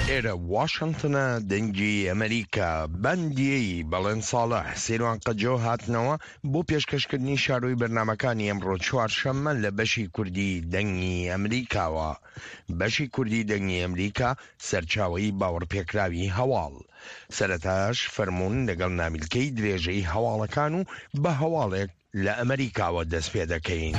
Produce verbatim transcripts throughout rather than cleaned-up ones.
ئێرە واشنگتنە دەنگی ئەمریکا بەندیەی بەڵێن ساڵە سێروان قەجۆ هاتنەوە بۆ پێشکەشکردنی شاروی بەرنامەکانی ئەمڕۆ چوارشەممە لە بەشی کوردی دەنگی ئەمریکاوە. بەشی کوردی دەنگی ئەمریکا سەرچاوەی باوەڕپێکراوی هەواڵ سەرەتاش فەرموون لەگەڵ نامیلکەی درێژەی هەواڵەکان و بە هەواڵێک لە ئەمریکاوە دەست پێ دەکەین.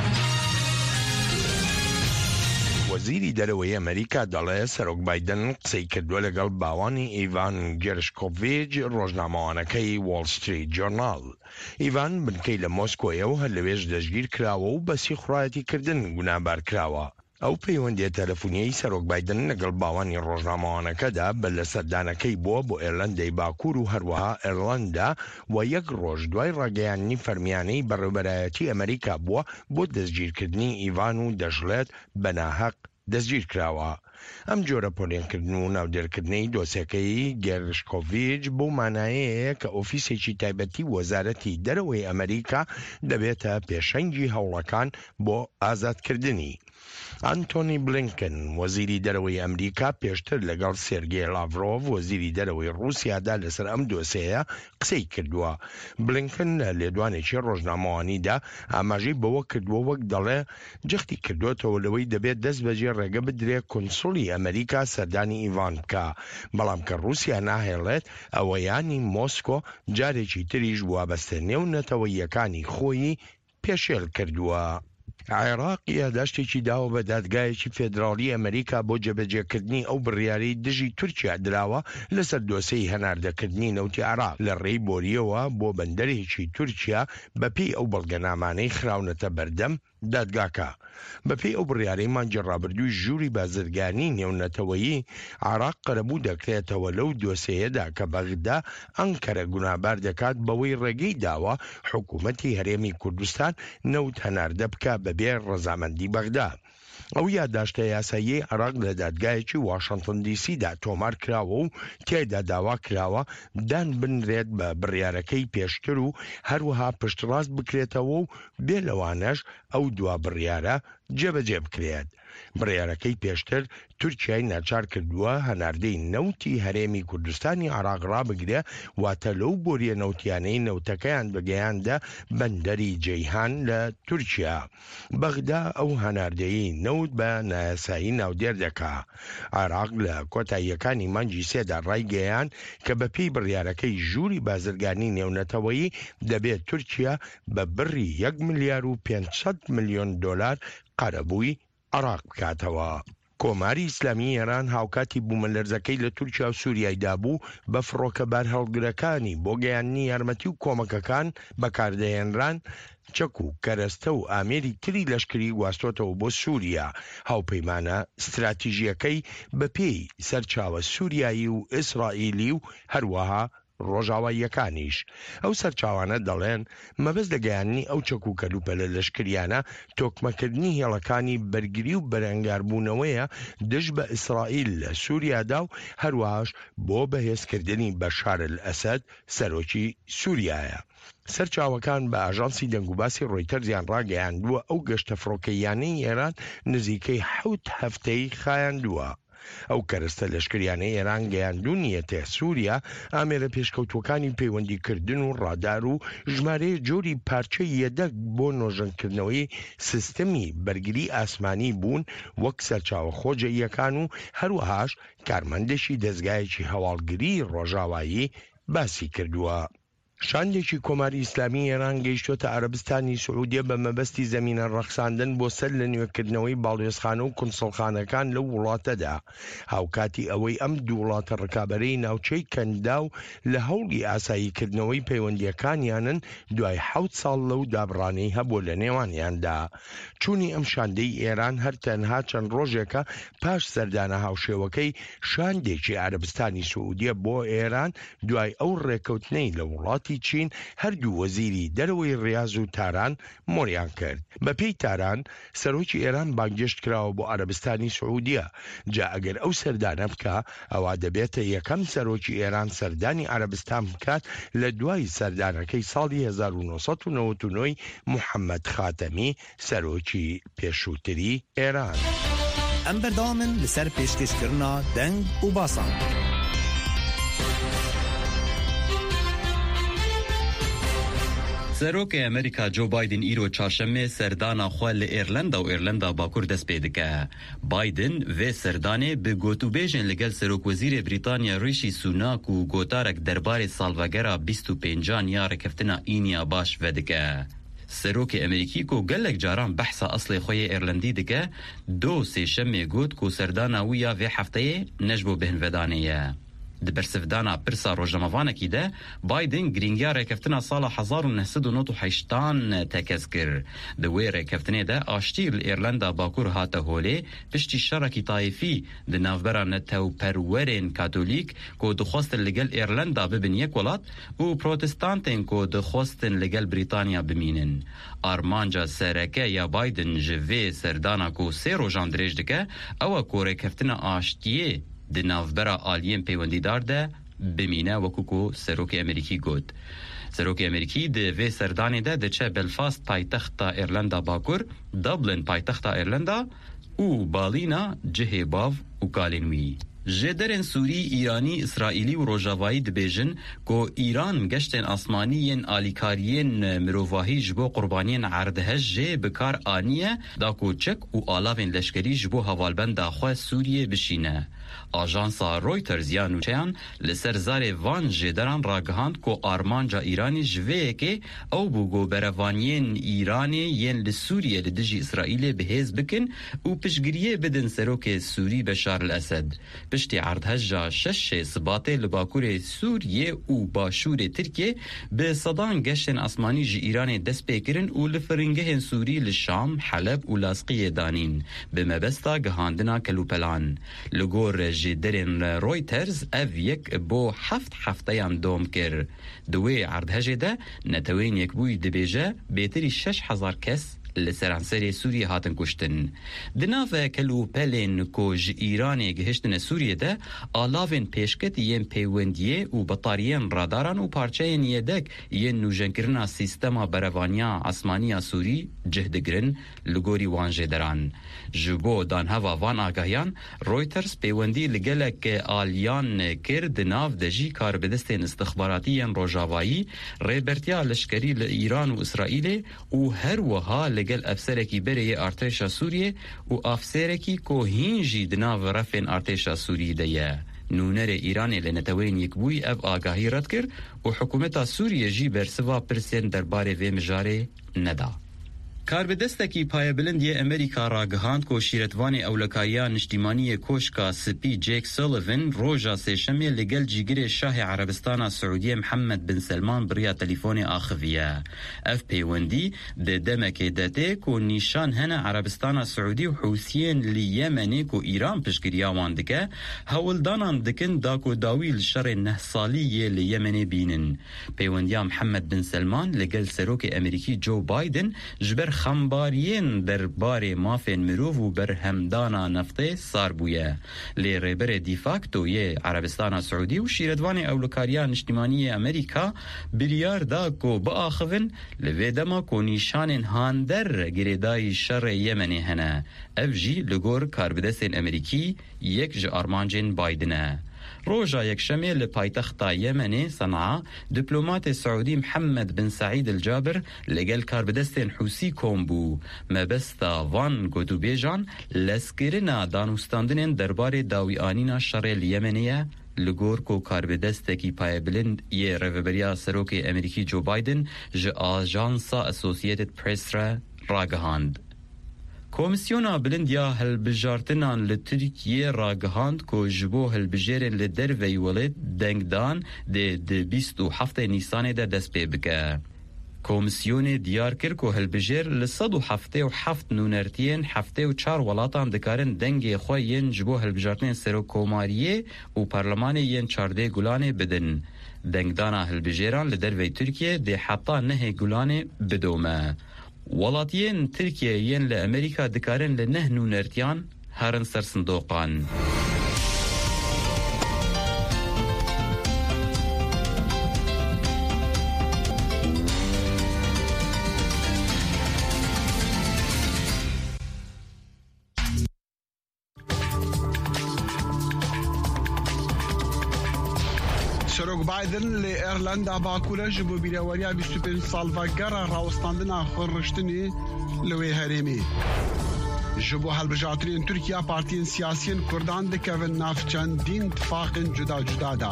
وەزیری دەرەوەی ئەمریکا دەڵێ سەرۆک بایدن قسەی کردووە لەگەڵ باوانی ئیڤان گێرشکۆڤیچ ڕۆژنامەوانەکەی وۆڵ ستریت جۆرناڵ. ئیڤان بنکەی لە مۆسکۆیەوە هەر لەوێش دەستگیر کراوە و بەسی خوڕایەتی کردن گونابار کراوە. ئەو پەیوەندیە تەلەفۆنیەی سەرۆک بایدن لەگەڵ باوانی ڕۆژنامەوانەکەدا بە لە سەردانەکەی بووە بۆ ئێرلەندەی باکوور و هەروەها ئێرلەندا و یەک ڕۆژ دوای ڕاگەیاندنی فەرمیانەی بەڕێوەبەرایەتی ئەمریکا بووە بۆ دەستگیرکردنی ئیڤان و دەژڵێت بە ناحەق دەستگیر کراوە. ئەم جۆرە پۆلێنکردن و ناودێرکردنەی دۆسیەکەی گێرشکۆڤیچ بۆ مانایەیە کە ئۆفیسێکی تایبەتی وەزارەتی دەرەوەی ئەمریکا دەبێتە پێشەنگی هەوڵەکان بۆ ئازادکردنی. ئەنتۆنی بلینکن وەزیری دەرەوەی ئەمریکا پێشتر لەگەڵ سێرگێ لاڤرۆڤ وەزیری دەرەوەی ڕووسیادا لەسەر ئەم دۆسەیە قسەی کردووە. بلینکن لە لێدوانێکی ڕۆژنامەوانیدا ئاماژەی بەوە کردووە وەک دەڵێ جەختی کردوێتەوە لەوەی دەبێت دەست بەجێ ڕێگە بدرێت کۆنسوڵی ئەمریکا سەردانی ئیڤان بکە، بەڵام کە ڕووسیا ناهێڵێت ئەوەیانی مۆسکۆ جارێکی تریش وابەستە نێو نەتەوەیەکانی خۆی پێشێل کردووە. عێراق یاداشتێکی داوە بە دادگایەکی فێدراڵی ئەمریکا بۆ جێبەجێکردنی ئەو بڕیارەی دژی تورکیا دراوە لەسەر دۆسەی هەناردەکردنی نەوتی عێراق لە ڕێی بۆریەوە بۆ بەندەرێکی تورکیا بەپێی ئەو بەڵگەنامانەی خراونەتە بەردەم دادگاکە. بەپێی ئەو بڕیارەی مانگی ڕابردووی ژووری بازرگانی نێونەتەوەیی عێراق قەرەبوو دەکرێتەوە لەو دۆسەیەدا کە بەغدا ئەنکەرە گونابار دەکات بەوەی ڕێگەی داوە حکوومەتی هەرێمی کوردستان نەوت هەناردە بکە بەبێ ڕەزامەندی بەغدا. ئەو یادداشتە یاساییەی عێراق لە دادگایەکی واشنگتن دیسیدا تۆمار کراوە و تێدا داوا کراوە دان بنرێت بە بڕیارەکەی پێشتر و هەروەها پشتڕاست بکرێتەوە و بێ لەوانەش ئەو دوا بڕیارە جێبەجێ بکرێت. بڕیارەکەی پێشتر تورکیای ناچار کردووە هەناردەی نەوتی هەرێمی کوردستانی عێراق ڕابگرێ واتە لەو بۆریە نەوتیانەی نەوتەکەیان بەگەیاندە بەندەری جەیهان لە تورکیا. بەغدا ئەو هەناردەیی نەوت بە نایاسایی ناودێر دەکا. عێراق لە کۆتاییەکانی مانگی سێدا ڕایگەیان کە بەپێی بڕیارەکەی ژووری بازرگانی نێونەتەوەیی دەبێت تورکیا بە بڕی یەک ملیار و پێنج سەد ملیۆن دۆلار قەرەبووی عێراق بکاتەوە. کۆماری ئیسلامی ئێران هاوکاتی بوومەلەرزەکەی لە تورکیا و سووریایدا بوو بە فڕۆکەبار هەڵگرەکانی بۆ گەیاندنی یارمەتی و کۆمەکەکان بەکاردەهێنران چەک و کەرەستە و ئامێری تری لەشکری گواستۆتەوە بۆ سووریا. هاوپەیمانە استراتیژیەکەی بەپێی سەرچاوە سووریایی و ئیسرائیلی و هەروەها ڕۆژاواییەکانیش. ئەو سەرچاوانە دەڵێن مەبەست لەگەیاندنی ئەو چەک و کەلوپەلە لەشکریانە تۆکمەکردنی هێڵەکانی بەرگری و بەرەنگاربوونەوەیە دژ بە ئیسرائیل لە سووریادا و هەروەهاش بۆ بەهێزکردنی بەشار ئەسەد سەرۆکی سووریایە. سەرچاوەکان بە ئاژانسی دەنگوباسی ڕۆیتەرزیان ڕاگەیاندووە ئەو گەشتە فڕۆکەیانەی ئێران نزیکەی حەوت هەفتەی خایاندووە. ئەو کەرەستە لەشکریانەی ئێران گەیاندوو نیەتە سووریا ئامێرە پێشکەوتوەکانی پەیوەندیکردن و ڕادار و ژمارەیە جۆری پارچەی یەدەک بۆ نۆژەنکردنەوەی سیستەمی بەرگری ئاسمانی بوون وەک سەرچاوە خۆجەییەکان و هەروەهاش کارمەندێکی دەستگایەکی هەواڵگری ڕۆژاوایی باسی کردووە. شاندێکی کۆماری ئیسلامی ئێران گەیشتۆتە عەرەبستانی سعودیە بە مەبەستی زەمینە ڕەخساندن بۆ سەر لە نوێکردنەوەی باڵێزخانە و کونسڵخانەکان لەو وڵاتەدا. هاوکاتی ئەوەی ئەم دوو وڵاتە ڕکابەرەی ناوچەی کەندا و لە هەوڵی ئاساییکردنەوەی پەیوەندیەکانیانن دوای حەوت ساڵ لەو دابڕانەی هەبوو لە نێوانیاندا. چوونی ئەم شاندەی ئێران هەر تەنها چەند ڕۆژێکە پاش سەردانە هاوشێوەکەی شاندێکی عەرەبستانی سعودیە بۆ ئێران دوای ئەو ڕێکەوتنەی لە وڵات چین هەردوو وەزیری دەرەوەی ڕیاز و تاران مۆریان کرد. بەپێی تاران سەرۆکی ئێران بانگشت کراوە بۆ عەرەبستانی سعودیە. جا ئەگەر ئەو سەردانە بکە ئەوا دەبێتە یەکەم سەرۆکی ئێران سەردانی عەرەبستان بکات لە دوای سەردانەکەی ساڵی هەزار و نۆسەد و نەوەت و نۆی موحەممەد خاتەمی سەرۆکی پێشووتری ئێران. ام بردامن لسر پیشکش کرنا دنگ و باسان. سروک امریکا جو بایدن ایرو چهارشنبه سردانا خوال ایرلندا و ایرلندا باکور دست پیدا که. بایدن و سردانه به گوتوبیجن لگل سروک وزیر بریتانیا ریشی سوناک و گوتارک دربار سالوگرا بیست و پنجان یا رکفتنا اینیا باش ودکه. سروک امریکی کو گلک جاران بحثا اصل خوی ایرلندی دکه دو سه شمه گوت کو سردانا ویا و هفته نجبو بهن ودانیه. د برسفدانا پرسا روجموانه کی ده بایدن گرینگیا رکفتنا سال هزار و نهصد و نود و هشت تکز کر. د وی رکفتنه ده آشتی ایرلندا باکور هاته هوله پشتی شرکی طایفی د نافبران تو پرورین کاتولیک کو دخواستن لگل ایرلندا ببین یک ولات و پروتستانتین کو دخواستن لگل بریتانیا بمینن. آرمانجا سرکه یا بایدن جوه سردانا کو سی روجان دریج دکه او کو رکفتنا آشتیه د نافبرا آلیم پیوندیدار ده بمینه وکوکو سروک امریکی گود. سروک امریکی ده وی سردانه ده ده چه بلفاست پایتختا ایرلندا باکور، دبلن پایتختا ایرلندا و بالینا جه باو و کالینوی. جدرن سوری، ایرانی، اسرائیلی و روجاوایی دبیجن که ایران گشتن آسمانیین آلیکارین مروواهی جبو قربانین عردهش جه بکار آنیه دا کو چک و آلاوین لشکری جبو حوالبند خواه سوریه بشینه. آژانسا رویترز یا نوچیان لسر زار وان جدران راگهاند که آرمانجا ایرانی جوه که او بوگو بروانین ایرانی ین لسوریه لدجی اسرائیل بهز بکن و پشگریه بدن سروک سوری بشار الاسد. پشتی عردهجا شش سباته لباکور سوریه و باشور ترکیه به صدان گشتن اسمانی جی ایران دست پیکرن و لفرنگه سوری لشام، حلب و لاسقی دانین به مبستا گهاندنا کلوپلان. لگور جدرن رویترز او یک بو هفت هفتهان دوم کر. دوی عردهجه ده نتوین یک بوی دبیجه بیتری شش هزار کس لسرانسری سوریه هاتن کشتن. دناو کلو پلین کو ج ایران گهشتن سوریه ده آلاوین پیشکت ین پیوندیه و بطارین راداران و پارچه یدک ین نوجنکرنا سیستما بروانیا اسمانیا سوری جهدگرن لگوری وانجه دران. جبو دان هوا وان آگاهیان رویترز پیوندی لگلک آلیان کرد ناو دجی کار بدستین استخباراتی ین روجاوایی ریبرتیا لشکری لإیران و اسرائیل و هر وها لگل افسرکی بره ارتشا سوریه و افسرکی که هینجی دناو رفن ارتشا سوریه دیه. نونر ایران لنتوین یک بوی اف آگاهی رد کرد و حکومت سوریه جی برسوا پرسین درباره و مجاره ندا. کار به دستکی پای بلندی امریکا را گهاند که شیرتوان اولکاریا نشتیمانی کوشکا سپی جیک سولیوان روژا سیشمی لگل جیگر شاه عربستان سعودی محمد بن سلمان بریا تلیفون آخویه. اف پیوندی ده دمکی داته که نیشان هنه عربستان سعودی و حوثیین لیمنی که ایران پشگریا واندکه هولدانان دکن دا که داویل شر نه سالی لیمنی بینن. پیوندیا محمد بن سلمان لگل سروک امریکی جو بایدن جبر خمبارین در بار مافین مروف و بر همدانا نفته سار بویه. لی ریبر دیفاکتوی عربستان سعودی و شیردوان اولکاریان اجتماعی امریکا بریار دا کو با آخوین لویدما کو نیشان هاندر گریدای شر یمنی هنه. افجی لگور کاربدستین امریکی یک جه آرمانجین بایدنه. روجا یک شمه لپایتخت یمنی صنعا دیپلمات سعودی محمد بن سعید الجابر لگل کاربدستین حوسی کومبو مبستا وان گودو بیجان لسکرنا دانوستاندنین دربار داوی آنینا شر یمنیه لگور کو کاربدستکی پای بلند یه روبریا سروک امریکی جو بایدن ج آژانسا اسوسییتد پریس را راگهاند. کمیسیونا بلندیا هلبجارتنان لترکیه راگهاند که جبو هلبجارن لدر ویولید دنگدان ده ده بیست و هفت نیسان ده دست پی بکه. کمیسیون دیار کر که هلبجار لصد و هفته و هفت نونرتین هفته و چار ولاتان دکارن دنگ خواه ین جبو هلبجارتن سرو کوماریه و پارلمان ین چارده گلانه بدن. دنگدانا هلبجاران لدر وی ترکیه ده حتا نه گلانه بدومه. ولاتین ترکیه ین لامریکا دکارن لنه نونرتیان هرن سر صندوقان. سەرۆک بایدن لە ئێرلندا باکوورە ji بۆ بیرەوەریە بیست و پێنج ساڵڤەگەرە ڕاوەستاندنا خۆڕشتنی لەوێ هەرێمی. ji bo hilbijartinên Tirkiye partiyên siyasiyên Kurdan dikevin nav çendîn tifaqên cuda cuda da.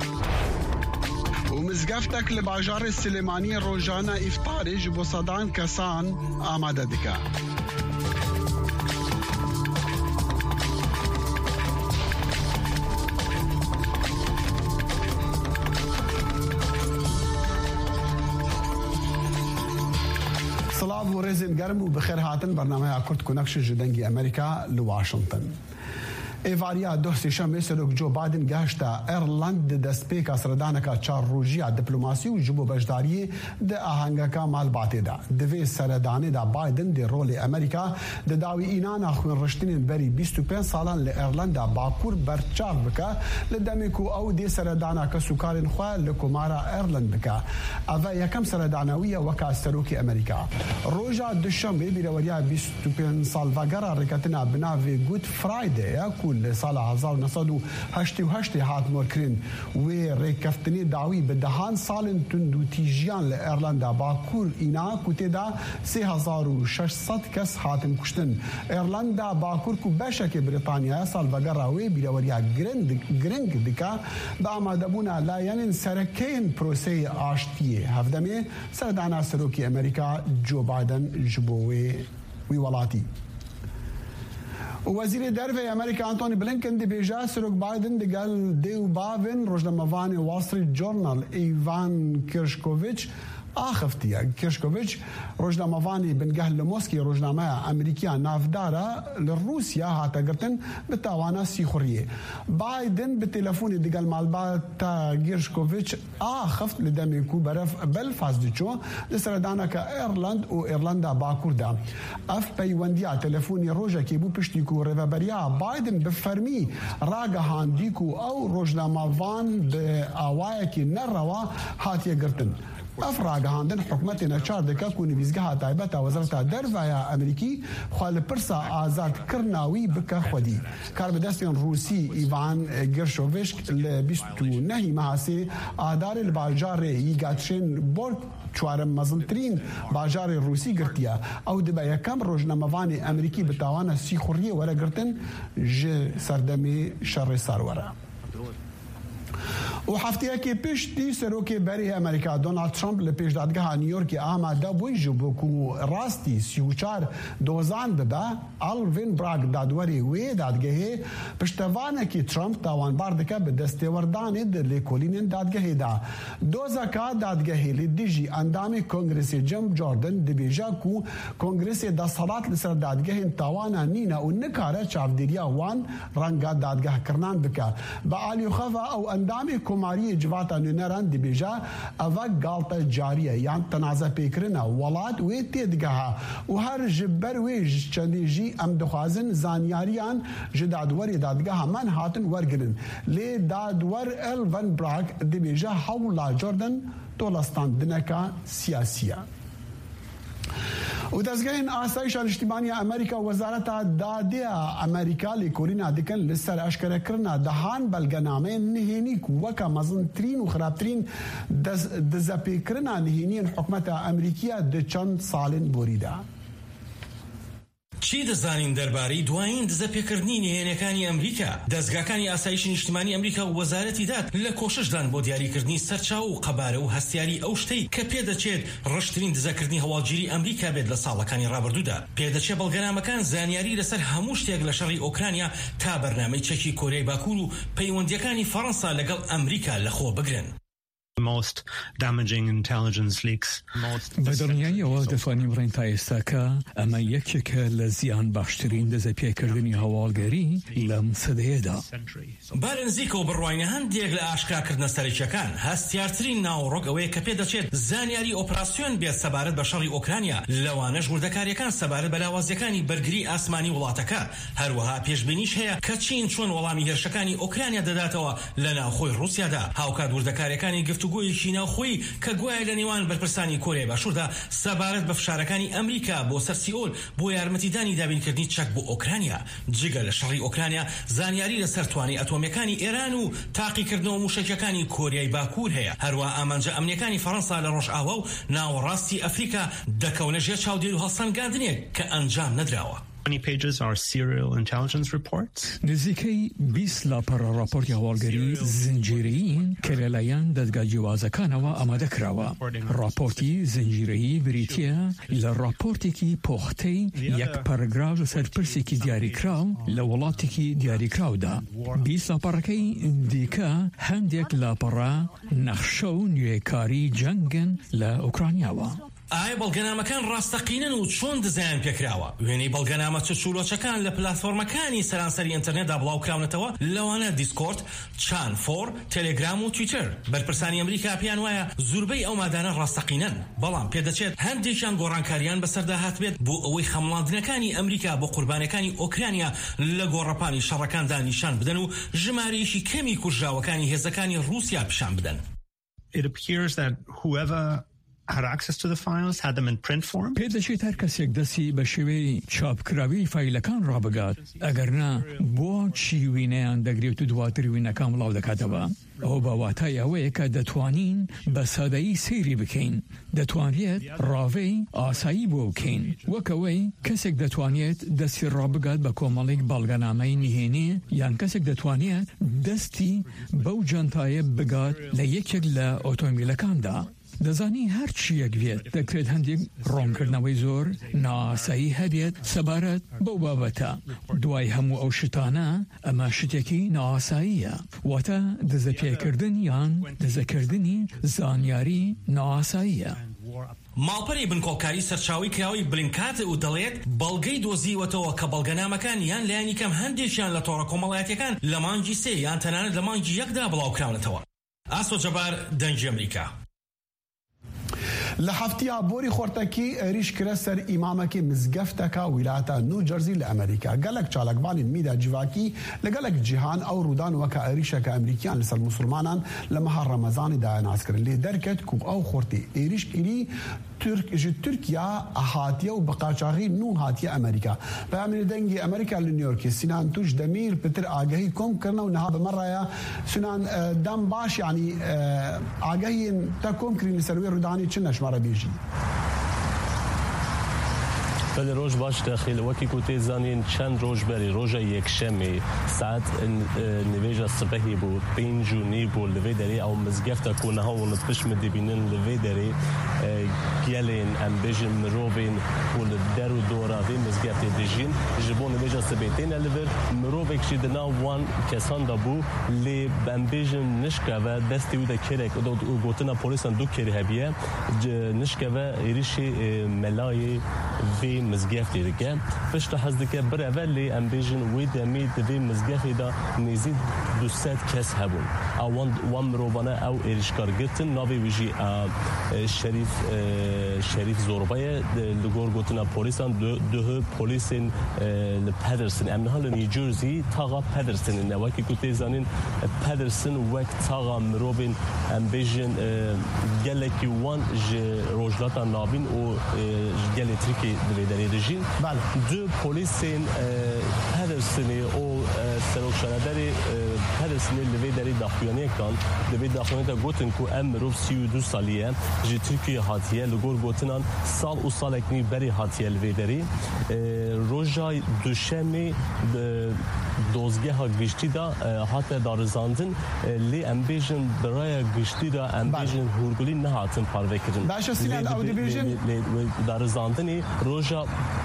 û mizgeftek li bajarê Silêmaniyê rojana îftarê ji bo sedan kesan amade dike. سلام و رێزên germ û bixêr hatin bernameya Kurd Connection ji dengê Amerîka li Washington. Êvariya doh sêşemê Serok Joe Biden gehişta Irland di destpêka seredaneka çarrojiya diplomasî û ji bo beşdariyê di ahengeka malbatê de. Di vê seredanê de Biden dê rolê Amerîka di dawî înana xwînriştinên berî bîst û pênc salan li Irlanda bakur berçav bike li demê ku ew dê seredaneka sûkarên xwe li komara Irland bike. Ev e yekem seredanewî ye weka Serokê Amerîka. Roja duşemê bîreweriya bîst û pênc salvegera rêketina bi navê Good Friday ye ku li sala hezar û neh sed û heştê û heştê hat morkirin. Wê rêkeftinê dawî bi dehan salên tund û tîjiyan li Irlanda bakur îna ku tê de sê hezar û şeş sed kes hatin kuştin. Irlanda bakur ku beşekê Brîtanyaya salvegera wê bîreweriya giring dike bi amadebûna layenên serekeyên proseyê aştiyê. Hevdemê serdana Serokê Amerîka Joe Biden ji bo wê wî welatî. وزیر dervê Amerîka Antony Blinken dibêje Serok Biden digel dê û bavên rojnamevanê Wall Street Journal Ivan Kirshkovich axiftiye. Kirshkovich rojnamevanê bingeh li Moskê rojnameya Amerîkiya navdara li Rûsya hate girtin bi tawana sîxuriyê. Biden bi telefonê digel malbata Kirshkovich axift li demê ku beref Belfast diçû li seredaneka Irland û Irlanda bakur de. Ev peywendiya telefonî rojekê bû piştî ku rêveberiya Biden bi fermî ragihandî ku ew rojnamevan bi awayekî nerewa hatiye girtin. Ev ragihandin hikûmetê neçar dike ku nivîzgeha taybeta Wezareta Derveya Amerîkî xwe li pirsa azadkirina wî bike xwedî. Karbidestên Rûsî Ivan Kirshkovich li bîst û nehî mehasê adarê li bajarê Yîgaçên Borg çwarem mezintirîn bajarê Rûsî girtiye. Ew dibe yekem rojnamevanê Amerîkî bi tawana sîxuriyê were girtin ji serdemê şerê sar were. û hefteyekê piştî Serokê Berê Amerîka Donald Trump li pêşdadgeha New Yorkê amade bû ji bo ku rastî sî û çar dozan bibe. Alvin Bragg dadwerê wê dadgehê piştevanekî Trump tawanbar dike bi destêwerdanê di lêkolînên dadgehê de. Dozeka dadgehê li dijî endamê Kongresê Jim Jordan dibêje ku Kongresê desthilat li ser dadgehên tawana nîne û nikare çavdêriya wan renga dadgehkirinan bike. Bi alîxeva ew endamê komariyê civata nûneran dibêje ev galta cariye yan tenaze pêkirina welat wê tê digeha û her ji ber wê ji çendê jî em dixwazin zanyariyan ji dadwerê dadgeha me hatin wergirin. Lê dadwer Alvin Bragg dibêje hewla Jordan tolestandineka siyasî ye. û dezgehên asayişa niştîmaniya Amerîka Wezareta Dadiya Amerîka lêkolîna dikin li ser eşkerekirina dehan belgenameyên nihênî ku weka mezintirîn û xirabtirîn dizepêkirina nihêniyên hikûmeta Amerîkiya di çend salên borî de. چی دەزانین دەربارەی دوایین دزەپێکردنی نهێنیەکانی ئەمریکا؟ دەستگاکانی ئاسایشی نیشتیمانی ئەمریکا و وەزارەتی داد لە کۆششدان بۆ دیاریکردنی سەرچاو و قەبارە و هەستیاری ئەو شتەی کە پێدەچێت ڕشترین دزەکردنی هەواڵگیری ئەمریکا بێت لە ساڵەکانی ڕابردوودا. پێدەچێت بەڵگەنامەکان زانیاری لەسەر هەموو شتێک لە شەڕی ئۆکرانیا تا بەرنامەی چەکی کۆریای باکوور و پەیوەندیەکانی فەڕەنسا لەگەڵ ئەمریکا لەخۆ بگرن. most damaging intelligence leaks. بە دڵنیاییەوە دەتوانیم بڕین تا ئێستاکە ئەمە یەکێکە لە زیان باشترین دەزەپێکردنی هەواڵگەری لەم سەدەیەدا. بارنزیکە و بڕواینە هەندێک لە ئاشکراکردنە سەرەکیەکان هەستیارترین ناوڕۆک ئەوەیە کە پێدەچێت زانیاری ئۆپراسیۆن بێت سەبارەت بە شەڕی ئۆکرانیا لەوانەش وردەکاریەکان سەبارەت بە لاوازیەکانی بەرگری ئاسمانی وڵاتەکە. هەروەها پێشبینیش هەیە کە چین چۆن وەڵامی هێرشەکانی ئۆکرانیا دەداتەوە لە ناوخۆی ڕووسیادا. هاوکات وردەکاریەکانی گفتو گفتوگۆیەکی ناوخۆیی کە گوایە لە نێوان بەرپرسانی کۆریای باشووردا سەبارەت بە فشارەکانی ئەمریکا بۆ سەر سیئۆل بۆ یارمەتیدانی دابینکردنی چەک بۆ ئۆکرانیا جگە لە شەڕی ئۆکرانیا زانیاری لەسەر توانای ئەتۆمیەکانی ئێران و تاقیکردنەوە موشکەکانی کۆریای باکوور هەیە. هەروە ئامانجە ئەمنیەکانی فەڕەنسا لە ڕۆژئاوا و ناوەڕاستی ئەفریقا دەکەونە ژێر چاودێر و هەڵسەنگاندنێک کە ئەنجام نەدراوە. Many pages are serial intelligence reports. نزیکەی بیست لاپەڕە راپۆرتی هەواڵگەری زنجیرەیی کە لەلایەن دەستگا جیوازەکانەوە ئامادەکراوە. راپۆرتی زنجیرەیی بریتیە لە راپۆرتێکی پۆختەی یەک پەرەگراف لەسەر پرسێکی دیاریکراو لە وڵاتێکی دیاریکراودا. بیست لاپەڕەکەی دیکە هەندێک لاپەڕە نەخشە و نوێکاری جەنگن لە ئوکرانیاوە. ئایا بەڵگەنامەکان ڕاستەقینن و چۆن دزایان پێکراوە؟ وێنەی بەڵگەنامە چەچوولۆچەکان لە پلاتفۆرمەکانی سەرانسەری ئینتەرنێتدا بڵاوکراونەتەوە لەوانە دیسکۆرد، چان فۆر، تەلێگرام و تویتر. بەرپرسانی ئەمریکا پێیان وایە زۆربەی ئەو مادانە ڕاستەقینن، بەڵام پێدەچێت هەندێکیان گۆڕانکاریان بەسەردا هاتبێت بۆ ئەوەی خەمڵاندنەکانی ئەمریکا بۆ قوربانەکانی ئۆکرانیا لە گۆڕەپانی شەڕەکاندا نیشان بدەن و ژمارەیەکی کەمی کوژراوەکانی هێزەکانی رووسیا پیشان بدەن. It appears that whoever had access to the files had them in print form. پێدەچێت هەر کەسێک دەستی بە شێوەی چاپکراوی فایلەکان ڕابگات، ئەگەرنا بۆ چی وینەیان دەگرێت و دواتر وینەکان بڵاو دەکاتەوە. ئەو باواتای ئەوەیە کە دەتوانین بە سادایی سەیری بکەین، دەتوانێت ڕاوەی ئاسایی بۆ بکەین، وەکەوەی کەسێک دەتوانێت دەستی ڕابگات بە کۆمەڵێک بەڵگەنامەی نهێنێ یان کەسێک دەتوانێت دەستی بەو جانتایە بگات لە یەکێک لە ئۆتۆمبیلەکاندا. دەزانی هەر چیەک بێت دەکرێت هەندێک ڕۆنکردنەوەی زۆر ناسایی هەبێت سەبارەت بەو بابەتە. دوای هەموو ئەو شتانە ئەمە شتێکی ناساییە، واتە دزەپێکردن یان دزەکردنی زانیاری ناساییە. ماڵپەری بنکۆکاری سەرچاوی کراوی بلینکات و دەڵێت بەڵگەی دۆزیوەتەوە کە بەڵگەنامەکان یان لایەنی کەم هەندێکیان لە تۆڕە کۆمەڵایەتیەکان لە مانگی سێ یان تەنانەت لە مانگی یەکدا بڵاوکراونەتەوە. ئاسۆ جەبار، دەنگی ئەمریکا. لە هەفتەیە بۆری خۆرتەکی ریش کرە سەر ئیمامەکی مزگەفتەکە ویلایەتە نوجەرزی لە ئەمریکا. گەلک چالاکبانین میدا جیواکی لەگەلک جیهان ئەو ڕوودان وەکە ئەریشەکە ئەمریکیان لەسەر مسلمانان لە مەها ڕەمەزانی داهێناسکردن لێ دەرکەت کو ئەو خۆرتی ئێریشکردی تورکیا هاتیە و بە قاچاغی نو هاتیە ئەمریکا. پەیامێنی دەنگی ئەمریکا لە نیویۆرکی سینان توش دەمیر پتر ئاگەهی کۆمکردنە و نەها بەمەڕایە سینان دەم باش یعنی ئاگەهین تا کۆمکردنی سەروێ ڕوودانی چ نەشمارە بێژی. بله روز باش داخل وکی کوتی زنین چند روز بری روز یک شنبه ساعت نویج صبحی بود پنج و نیم بود لوی داری او مزگفت کنه ها و نتپش مدبینن لوی داری گلین ام بیشن مروبین و در و دورا وی مزگفت دیجین جبون نویج صبحتین لور مروبک شد نا وان کسان دابو لی ام بیشن نشکه و دستی و دکرک و گوتنا پلیسان دو کری هبیه نشکه و ایریشی ملای وی مزگفتی دیگه پشت حزدی که بر اولی ام بیشن وی دمی دوی مزگفتی دا نزید دوست کس هبون اوان وام روبانه او ایرشکار گرتن ناوی ویجی شریف شریف زوربای لگور گوتنا پلیسان دو پلیسین پدرسن امنها لنیوجرسی تاغا پدرسن نواکی کتی زنین پدرسن وقت تاغا مروبین ام بیشن گلکی وان ج روجلاتا نابین و گلی تریکی دوی رژیم بله دو پلیسین پدرسنی او سروشانداری پدرسنی لوی داری داخلیانی کن لوی داخلیانی تا گوتن کو امروز سی و دو سالیه جی ترکیه هاتیه لگور گوتنان سال و سال اکنی بری هاتیه لوی داری روزای دوشمی دوزگه ها گشتی دا هات دارزاندن لی امبیژن برای گشتی دا امبیژن هورگلی نه هاتن پاره کردن باشه سینان او دیویژن دارزاندنی روزا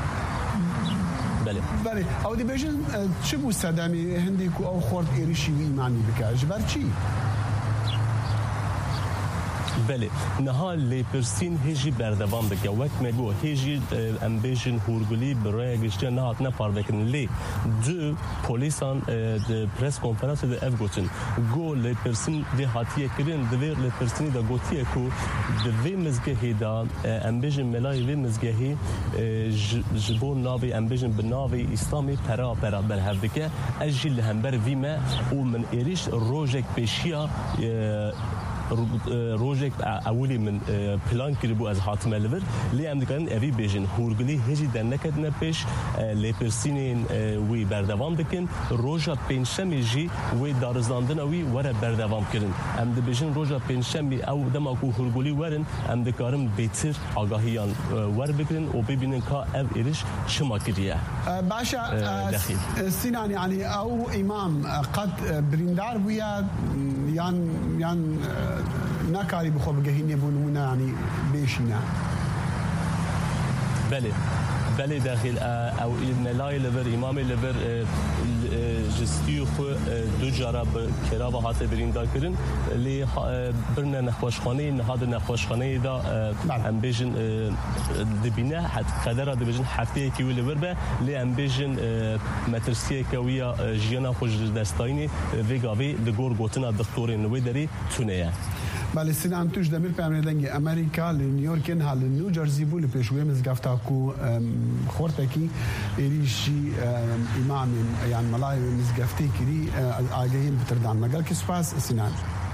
بله بله او دیویژن چه بود صدامی هندی کو او خورد ایریشی و ایمانی بکاش بر چی؟ بله نها لیپرسین هیچی بردوام بکه وقت میگو هیچی امبیشن هورگلی برای گشته نه هات نه پار بکن لی دو پلیسان د پرس کنفرانس د اف گوتن گو لیپرسین دی هاتیه کردن دوی لیپرسینی دا گوتیه کو دوی مزگهی دا امبیشن ملای وی مزگهی جبو ناوی امبیشن بناوی اسلامی پرا پرا بر هفدکه اجیل همبر ویمه و من ایریش روژک پیشیا روجك أولي من بلان كربو از حاتم الفر لي أم دكان أبي بيجن هورغلي هجي دنكت نبيش لبرسينين وي بردوام دكن روجا بينشمي جي وي دارزلاندن وي ورا بردوام كرن أم دبيجن روجا بينشمي أو دماغو هورغلي ورن أم دكارم بيتر آگاهيان ور بكرن وبيبينن كا أب إيرش شما كريه باشا سينان يعني أو إمام قد بريندار ويا يان يان ناكاري بخو بجهيني بونمونا يعني بيشنا بله بله داخل او نلای لبر امام لبر جستیو خو دو جراب کراب هات بریندار کردن لی برن نخوشخانه نهاد نخوشخانه دا ام بیژن دبینه حد قدر دبیژن هفته کی لبر به لی ام بیژن مترسیه کویا جیانا خوش دستاینی وگاوی دگور گوتنا دکتور نوی دری تونه بله سینان توش دمیر پیامنه دنگی امریکا لنیویورک نه لنیو جرسی بول پیشوی مزگفتا کو خورتکی ایریشی امام یعنی ملای مزگفتی کری آگهی بتردان مگل که سپاس سینان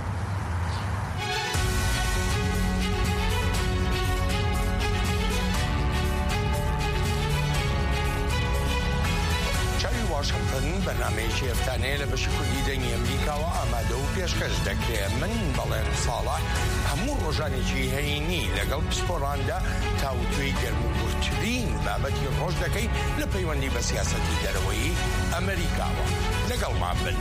برنامه شیفتانه لبشکلی دنگی امریکا و آماده و پیشکش دکره من بلین صالح همون روزانی چی هینی لگل پسپورانده تاوتوی گرمو برترین بابتی روز دکی لپیوندی بسیاستی دروی امریکا و لگل معبن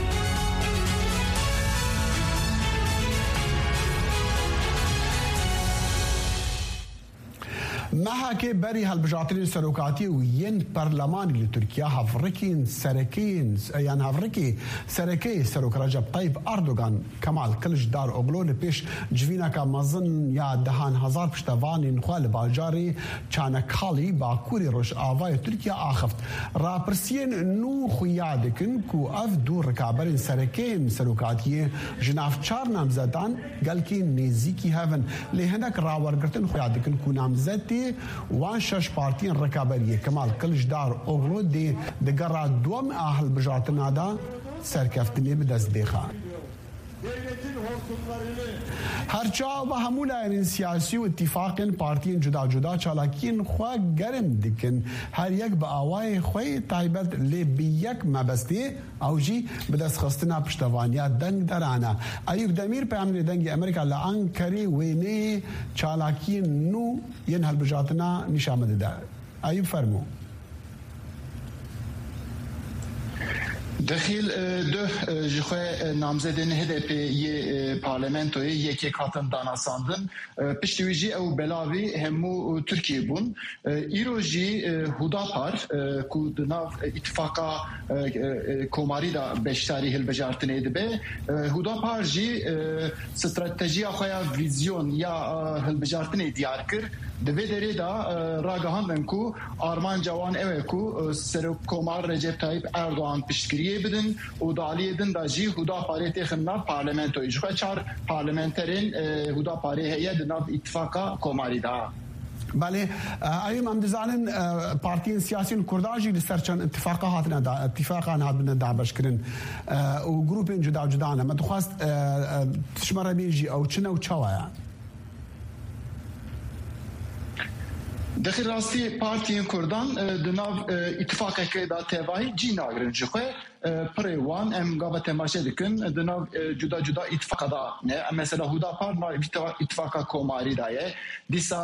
محاكي بري هالبجاتين السروكاتي وين برلماني لتركيا هفركين سركين يعني هفركي سركي سروك رجب طيب أردوغان كمال كلش دار أغلو لبيش جوينا كمازن يا دهان هزار بشتواني نخوال بالجاري كان كالي باكوري روش آواي تركيا آخفت رابرسين نو خويادكن كو أف دور ركابرين سركين سروكاتي جناف چار نامزدان قال كي نيزيكي هفن لهنك راورگرتن خويادكن كو نامزدي وان شش بارتين ركابريه كمال كلش دار اوغلو دي دقرا دوم اهل بجاتنا دا سركفتني بدست ديخان هرچا و همون لاین سیاسی و اتفاقین پارتین جدا جدا چالاکین خواه گرم دکن هر یک با آوای خواه تایبت لی بی یک مبستی او جی بدست خستنا پشتوانیا دنگ درانا ایوب دمیر پیامنی دنگ امریکا لانکری وینی چالاکین نو ین هل بجاتنا نشامده دار ایوب فرمو دخیل دو جخوه نامزدین هدف یه پارلمنتوی یکی کاتن داناساندن پشتویجی او بلاوی همو ترکیه بون ایروژی هوداپار که دناو اتفاقا کوماری دا بشتاری هل بجارتنه دبه هوداپار جی استراتژی خواه ویزیون یا هل بجارتنه دیار کر دوی دری دا راگهاندن کو آرمان جوان اوه کو سر کومار رجب طایب اردوان پشتگیریه بدن و دالیه دن دا جی هودا پاره تخنا پارلمنتوی جوه چار پارلمنترین هودا پاره هیه دناب اتفاقا کوماری دا بله ايوم عم دزانن بارتين سياسيين كرداجي لسرچن اتفاقا هاتنا دا اتفاقا هاتنا دا بشكرن وجروبين جدا جدانا ما تخواست تشمر بيجي او چنه و چوايا دخل راستی پارتین کردان دناو اتفاق که دا تواهی جی ناگرن جخوه پریوان ام گاوه تماشه دکن دناو جدا جدا اتفاق دا نه مثلا هودا پار نا اتفاق کوماری دایه دیسا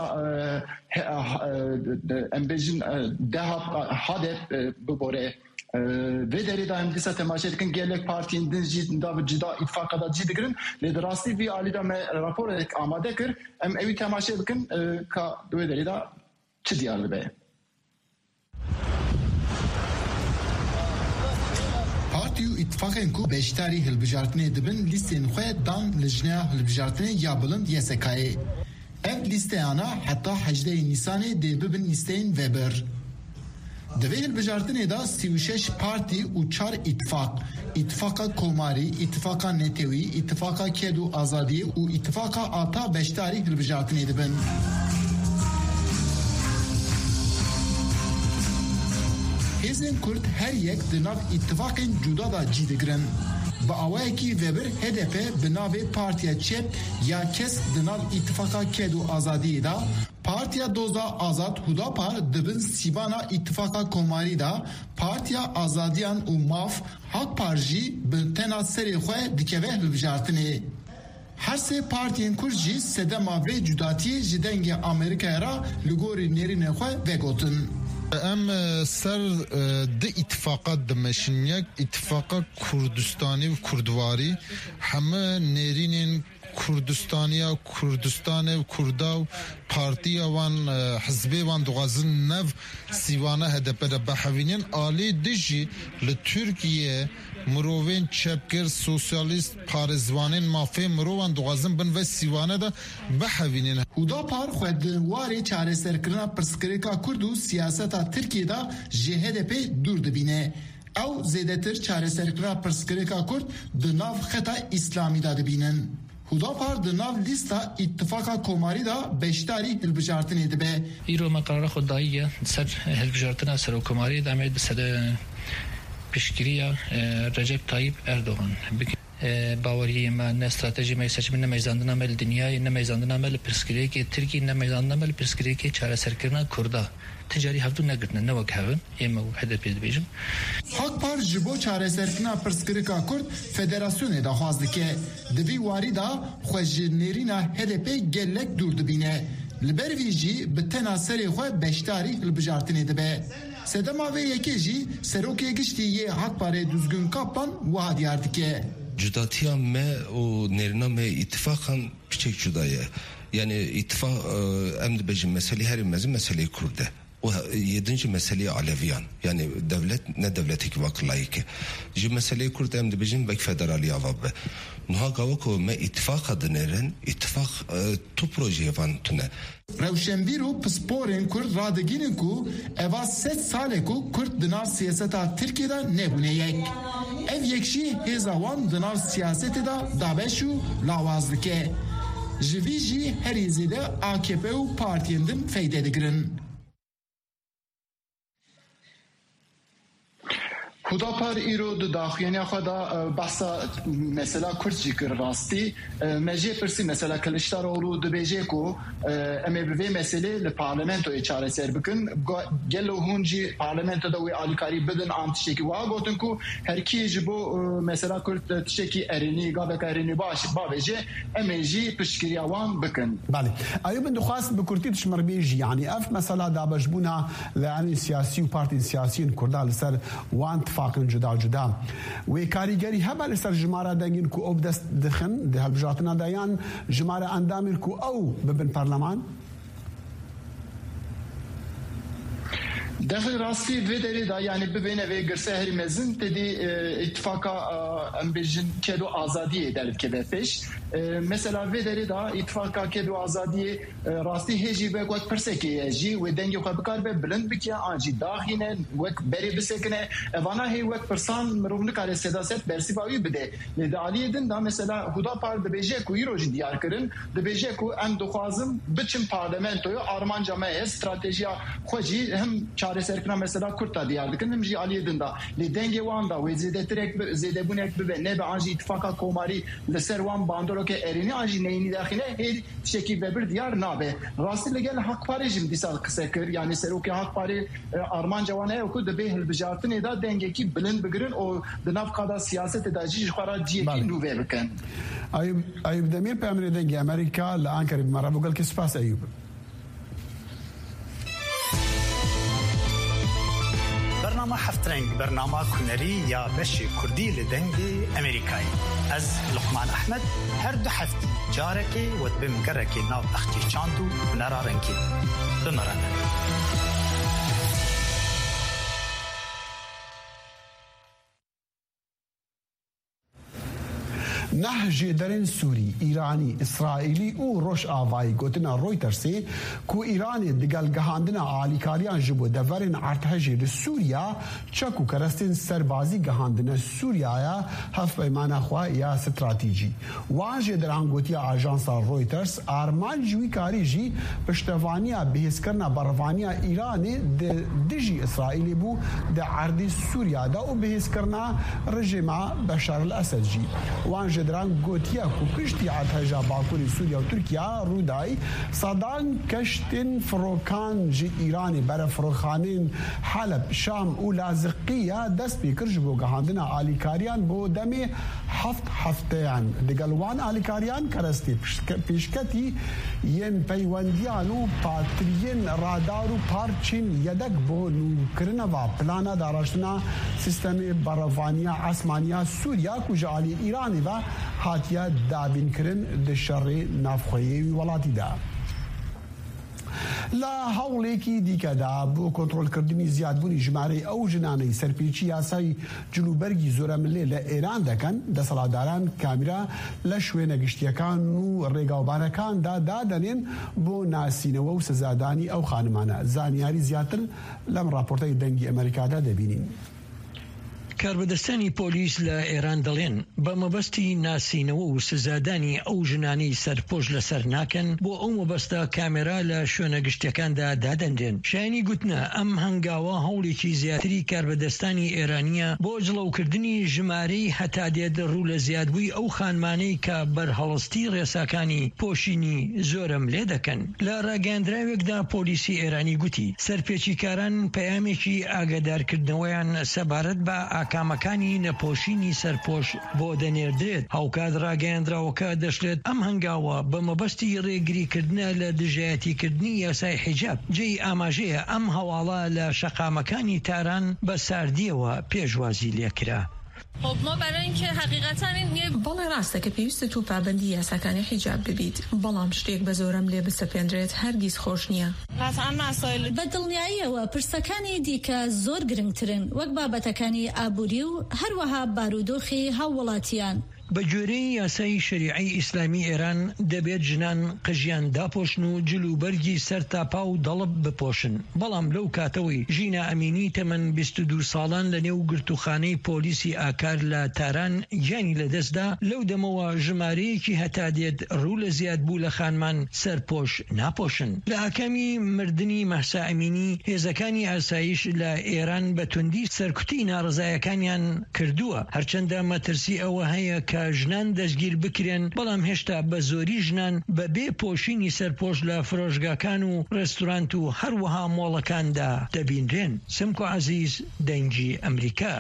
ام بیجن ده هاده ببوره ve deri da hem disa temaşe dikin gelek partinin dinci da cida ittifaka da cid girin le rasti vi ali da me rapor ek amade kir em evi temaşe dikin ka ve deri da çi diyarlı be Partiyu ittifakên ku beşdarî hilbijartinê dibin lîstên xwe dan li jineya hilbijartinê ya bilind Y S K'yê. Ev lîsteyana heta hejdeyê Nîsanê dê bibin lîsteyên veber. Divê hilbijartinê da sî û şeş partî û çar ittifak, İttifaka Komarî, İttifaka Netewî, İttifaka Ked û Azadiyê û İttifaka Ata beşdarî hilbijartinê dibin. Hêzên Kurd her yek di nav îtifaqên cuda da cî digirin. Bi awayekî vebir H D P bi navê Partiya Çep ya kes di nav îtifaka Ked û Azadiyê da, Partiya Doza Azad Hudapar dibin sîbana îtifaka Komarî da, Partiya Azadiyan û Maf Hakpar jî bi tena serê xwe dikeve hilbijartinê. Her sê partiyên Kurd jî sedema vê cudatiyê ji dengê Amerîkaya ra li gorî nêrînê xwe vegotin. Em ser di ittifaqat dimeşin ittifaqa Kurdistanî û Kurdwarî heme nêrînên Kurdistaniya Kurdistanê Kurda û partiya wan hizbê wan dixwazin nev sîvana H D P de bihevînin alê dijî li Tirkiye mirovên çepgir sosyalîst parêzvanên mafê mirovan dixwazin bin ve sîvane de bihevînin. Hudapar xwe di warê çareserkirina pirsgirêka Kurd û siyaseta Tirkiye da ji H D P dûr dibîne. Ew zêdetir çareserkirina pirsgirêka Kurd di nav xeta İslamî da dibînin. Hudapar di nav lîsta îtifaka Komarî da beşdarî hilbijartinê dibe. Îro me qarara xwe dayiye ser hilbijartina Serokkomariyê de em ê bi sede piştgiriya Recep Tayyip Erdogan باوریه ما نه استراتژی ما seçimi ne meyzandına mel dünyayı ne meyzandına mel perskireki Türkiye ne meyzandına mel perskireki çare serkirna Kurda ticari haftu ne gitne ne vakavın ema H D P dibijim Hakpar jibo çare serkirna perskireka Kurd federasyonu da xwazdike divi wari da xwejnerina H D P gelek durdibine Libervi jî bi tena serê xwe beşdarî hilbijartinê dibe. Sedema vê yekê jî serokê giştî yê Hakparê Düzgün Kaplan wiha diyar dike. Cudatiya me û nêrîna me îtifaqan piçek cuda ye. Yani îtifaq em dibêjin meselê herî mezin meselê Kurd e. O yedinci meseleyi Aleviyan yani devlet ne devleteki vakılayık. Ji meseleyi Kurd em dibêjin vek federaliya vabe. Nuha gavako me ittifaq adıneren ittifaq tu projeye van tune. Rewşenbîr û pisporên Kurd radigînin ku eva sed salê ku Kurd di nav siyaseta Tirkiyeyê nebûne yek. Ev yek jî hêza wan di nav siyasetê da dabeş û lawaz dike. Ji vî jî herî zêde A K P û partiyên din feyde digirin. Hudapar îro di daxuyaniya xwe da behsa mesela Kurd jî kir rastî me jê pirsî mesela Kılıçdaroğlu dibêje ku em ê bi vê meselê li parlamentoyê çareser bikin gelo hûn jî parlamentoda wê alîkarî bidin an tiştekî wiha gotin ku herkî ji bo mesela Kurd tiştekî erênî gaveka erênî baş bavêje em ê jî piştgiriya wan bikin. Belê Eyûb min dixwast bi Kurdî tişmirbêjî yani ev mesela dabeşbûna li anî siyasî û partiyên siyasî Kurda li ser wan فاقن جدا جدا و کاریگری هبل سر جماره دنگین کو او دست دخن ده هلبجاتنا دایان جماره اندامین کو او ببن پارلمان Dexil rastî vê derê da yani bibêne vê girse herî mezin tedî îtifaka em bêjin Ked û Azadiyê derkeve pêş. Mesela vê derê da îtifaka Ked û Azadiyê rastî hê jî wek wek pirsekê ye jî wê dengê xwe bikar be bilind bike an jî daxîne wek berê bisekine evana hê wek pirsan mirov nikare sedaset bersiva wî bide. Lê di aliyê din da mesela Hudapar dibêje ku îro jî diyar kirin dibêje ku em dixwazim biçin parlamentoya armanca me ye stratejiya xwe jî hem çareserkirina mesela Kurd da diyar dikin hem jî aliyê din da lê dengê wan da wê zêdetirek zêdebûnek bibe nebe an jî îtifaka Komarî li ser wan bandorokê erênî an jî neyînî daxîne hê tiştekî vebir diyar nabe. Rastî li gel Hakparê jî dîsal qise kir yani serokê Hakparê armanca wan heye ku dibê hilbijartinê da dengekî bilind bigirin û di nav qada siyasetê da jî ji xwe ra ciyekî nû vê bikin. Eyûb Demîr peyamîrê dengê Amerîka li Ankarê bi me re bû gelkî spas Eyûb. برنامه هفترنگ برنامه کنری یا بشی کردی لدنگی امریکایی از لقمان احمد هر دو هفته جارکی و دبیم گرکی ناو بختی چاندو نرارنگی بمرنه نهج درن سوری ایرانی اسرائیلی و روش آوایی گوتنا رویترسی کو ایران دگل گهاندنا آلیکاریان جبو دورن ارتهجی لسوریا چکو کرستین سربازی گهاندنا سوریا هف بیمانا خوا یا استراتیجی وانجی دران گوتیا آژانسا رویترس آرمان جوی کاری جی پشتوانیا بحث کرنا بروانیا ایرانی دجی اسرائیلی بو ده عردی سوریا دا و بحث کرنا رژیم بشار الاسد جی وانجی دران گوتیا کو پشتی ارتهجا باکوری سوریا و ترکیا رودای صدان کشتین فروکان جی ایرانی برای فروخانین حلب شام و لازقیه دست بیکر جبو گهاندنا آلیکاریان بو دمی هفت هفتهان دگلوان آلیکاریان کرستی پیشکتی ین پیوندیان و پاترین رادار و پارچین یدک بو نوکرنا و پلانا داراشتنا سیستم بروانیا اسمانیا سوریا کجا آلی ایرانی و هاتیا دابین کرن دشر نافخویی ولاتی دا لا هەوڵێکی دیکەدا بۆ کۆنتڕۆلکردنی زیادبوونی ژمارەی ئەو ژنانەی سەرپێچی یاسای جلوبەرگی زۆرەملێ لە ئێران دەکەن دەسەڵاتداران کامرا لە شوێنە گشتیەکان و ڕێگاوبارەکاندا دادەنێن بۆ ناسینەوە و سزادانی ئەو خانمانە زانیاری زیاتر لەم راپۆرتەی دەنگی ئەمریکادا دەبینین. کاربەدەستانی پۆلیس لە ئێران دەڵێن بە مەبەستی ناسینەوە و سزادانی ئەو ژنانی سەرپۆش لەسەر ناکەن بۆ ئەو مەبەستە کامێرا لە شوێنە گشتەکاندا دادەندێن. شایانی گوتنە ئەم هەنگاوە هەوڵێکی زیاتری کاربەدەستانی ئێرانیە بۆ جڵەوکردنی ژمارەی هەتا دێت ڕوو لە زیادبووی ئەو خانمانەی کە بەرهەڵستی ڕێساکانی پۆشینی زۆرم لێ دەکەن. لە ڕاگەاندراوێکدا پۆلیسی ئێرانی گوتی سەرپێچیکاران پەیامێکی ئاگادارکردنەوەیان سەبارەت بە کامەکانی نەپۆشینی سەرپۆش بۆ دەنێردرێت. هاوکات ڕاگەیاندراوەکە دەشێت ئەم هەنگاوە بە مەبەستی ڕێگریکردنە لە دژایەتیکردنی یاسای حیجاب جێی ئاماژەیە ئەم هەواڵە لە شەقامەکانی تاران بە ساردیەوە پێشوازی لێکرا. خب ما برای اینکه حقیقتا این بەڵێ ڕاستە کە پێویستە تو پابندی یاساکانی حیجاب ببیت بەڵام شتێک بە زۆرم لێ بسەپێنرێت هەرگیز خۆش نییە. بە دڵنیاییەوە پرسەکانی دیکە زۆر گرنگترن وەک بابەتەکانی ئابووری و هەروەها بارودۆخی هاووڵاتیان. بە جۆرەی یاسای شریعی ئیسلامی ئێران دەبێت ژنان قژیان داپۆشن و جلوبەرگی سەر تاپا و دەڵب بپۆشن. بەڵام لەو کاتەوەی ژینە ئەمینی تەمەن بیست و دوو ساڵان لە نێو گرتوخانەی پۆلیسی ئاکار لە تاران گیانی لەدەستدا لەو دەمەوە ژمارەیەکی هەتا دێت ڕوو لە زیاد بوو لە خانمان سەرپۆش ناپۆشن. لە ئاکامی مردنی مەحسا ئەمینی هێزەکانی ئاسایش لە ئێران بە توندی سەرکوتی ناڕزایەکانیان کردووە هەرچەندە مەترسی ئەوە هەیە کە ژنان دەستگیر بکرێن بەڵام هێشتا بە زۆری ژنان بە بێ پۆشینی سەرپۆش لە فرۆشگاکان و ڕێستورانت و هەروەها مۆڵەکاندا دەبینرێن. سمکۆ عەزیز دەنگی ئەمریکا.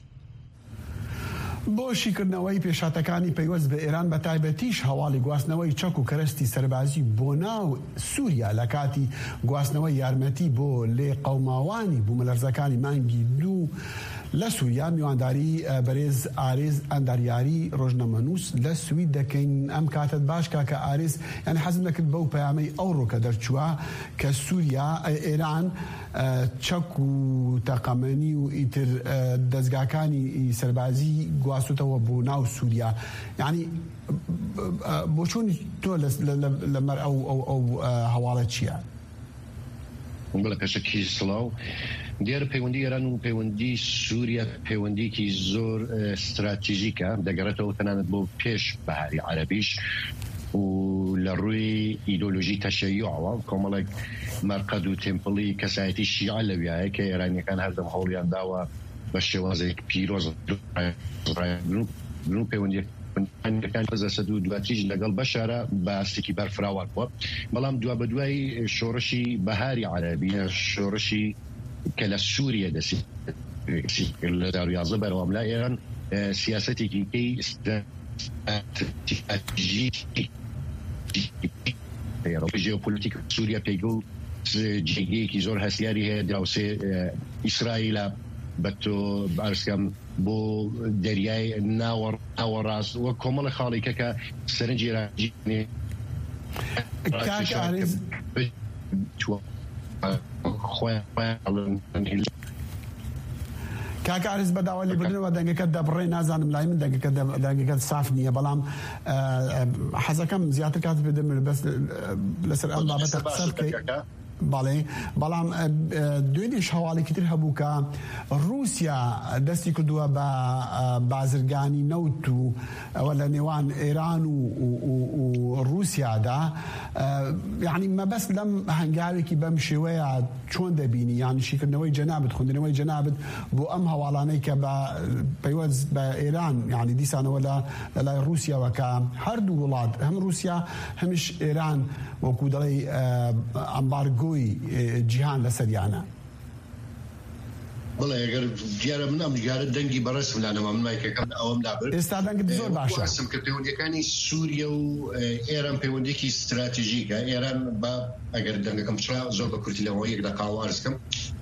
بۆ شیکردنەوەی پێشاتەکانی پەیوەست بە ئێران بە تایبەتیش هەواڵی گواستنەوەی چەک و کەرەستی سەربازی بۆ ناو سووریا لە کاتی گواستنەوەی یارمەتی بۆ لێ قەوماوانی بوومەلەرزەکانی مانگی دوو لە سووریا میوانداری بەرێز ئارێز ئەنداریاری ڕۆژنەمەنووس لە سوید دەکەین. ئەم کاتت باش کاکە ئارێز یعنی حەزم دەکرد بەو پەیامەی ئەو ڕۆکە دەرچووە کە سووریا ئێران چەک و تەقەمەنی و ئیتر دەستگاکانی سەربازی گواستوتەوە بۆ ناو سووریا. یعنی بۆ چۆن تۆ لەمەر ئەو هەواڵە چییە؟ بڵێ پێشەکی سڵاو دیارە پەیوەندی ئێران و پەیوەندی سووریا پەیوەندیکی زۆر استراتیژیکە دەگەڕێتەوە تەنانەت بۆ پێش بەهاری عەرەبیش و لە ڕووی ئیدۆلۆژی تەشەیوعەوە کۆمەڵێک مەرقەد و تێمپڵی کەسایەتی شیعە لەویایە کە ئێرانیەکان هەردەم هەوڵیان داوە بە شێوازێک پیرۆز گرنگ پەیوەندی ئەمریکان پەزەسەد و دواتیش لەگەڵ بەشارە باسێکی بەرفراوان بووە بەڵام دوا بە دوای شۆڕشی بەهاری عەرەبی شۆڕشی کە لە سووریا دەسی لە دارویازە بەرەوەم لا ئێران سیاسەتێکی کەی ژێۆپۆلیتیک سووریا پێیگە و جێگەیەکی زۆر هەستیاری هەیە دراوسێ ئیسرائیلە بە تۆ بارسکەم بۆ دەریای ناوەڕاست وە کۆمەڵە خاڵێکە کە سەرنجی ڕاجی کاکارز بەداوای بردنەوە دەنگەکە دەبڕێ نازانم لای من دەنگەکە دەنگەکە ساف نییە بەڵام حەزەکەم زیاتر کات بدەم بەس لەسەر ئەم بابەتە قسە بکەیت باڵێ بەڵام دوێنێش هەواڵێکی تر هەبوو کە رووسیا دەستی کردووە بە بازرگانی نەوت و ئەوە لە نێوان ئێران و رووسیادا یعنی مەبەست لەم هەنگاوێکی بەم شێوەیە چۆن دەبینی یانی شیکردنەوەی جەنابەت خوندنەوەی جەنابەت بۆ ئەم هەواڵانەی کە بە پەیوەست بە ئێران یعنی دیسانەوە لە لای رووسیاوە کە هەردوو وڵات هەم رووسیا هەمیش ئێران وەکو دەڵێ ئەمبارگۆی جیهان لەسەریانە بڵێ ئەگەر دیارە من ئەم دیارە دەنگی بەڕێسم لانەوە من مایکەکەم ئەوەم دابر ئێستا دەنگت زۆر باشە سم کە پەیوەندیەکانی سووریا و ئێران پەیوەندێکی استراتیژیکە ئێران بە ئەگەر دەنگەکەم چرا زۆر بە کورتی لەەوە یەک لە قاوارزکەم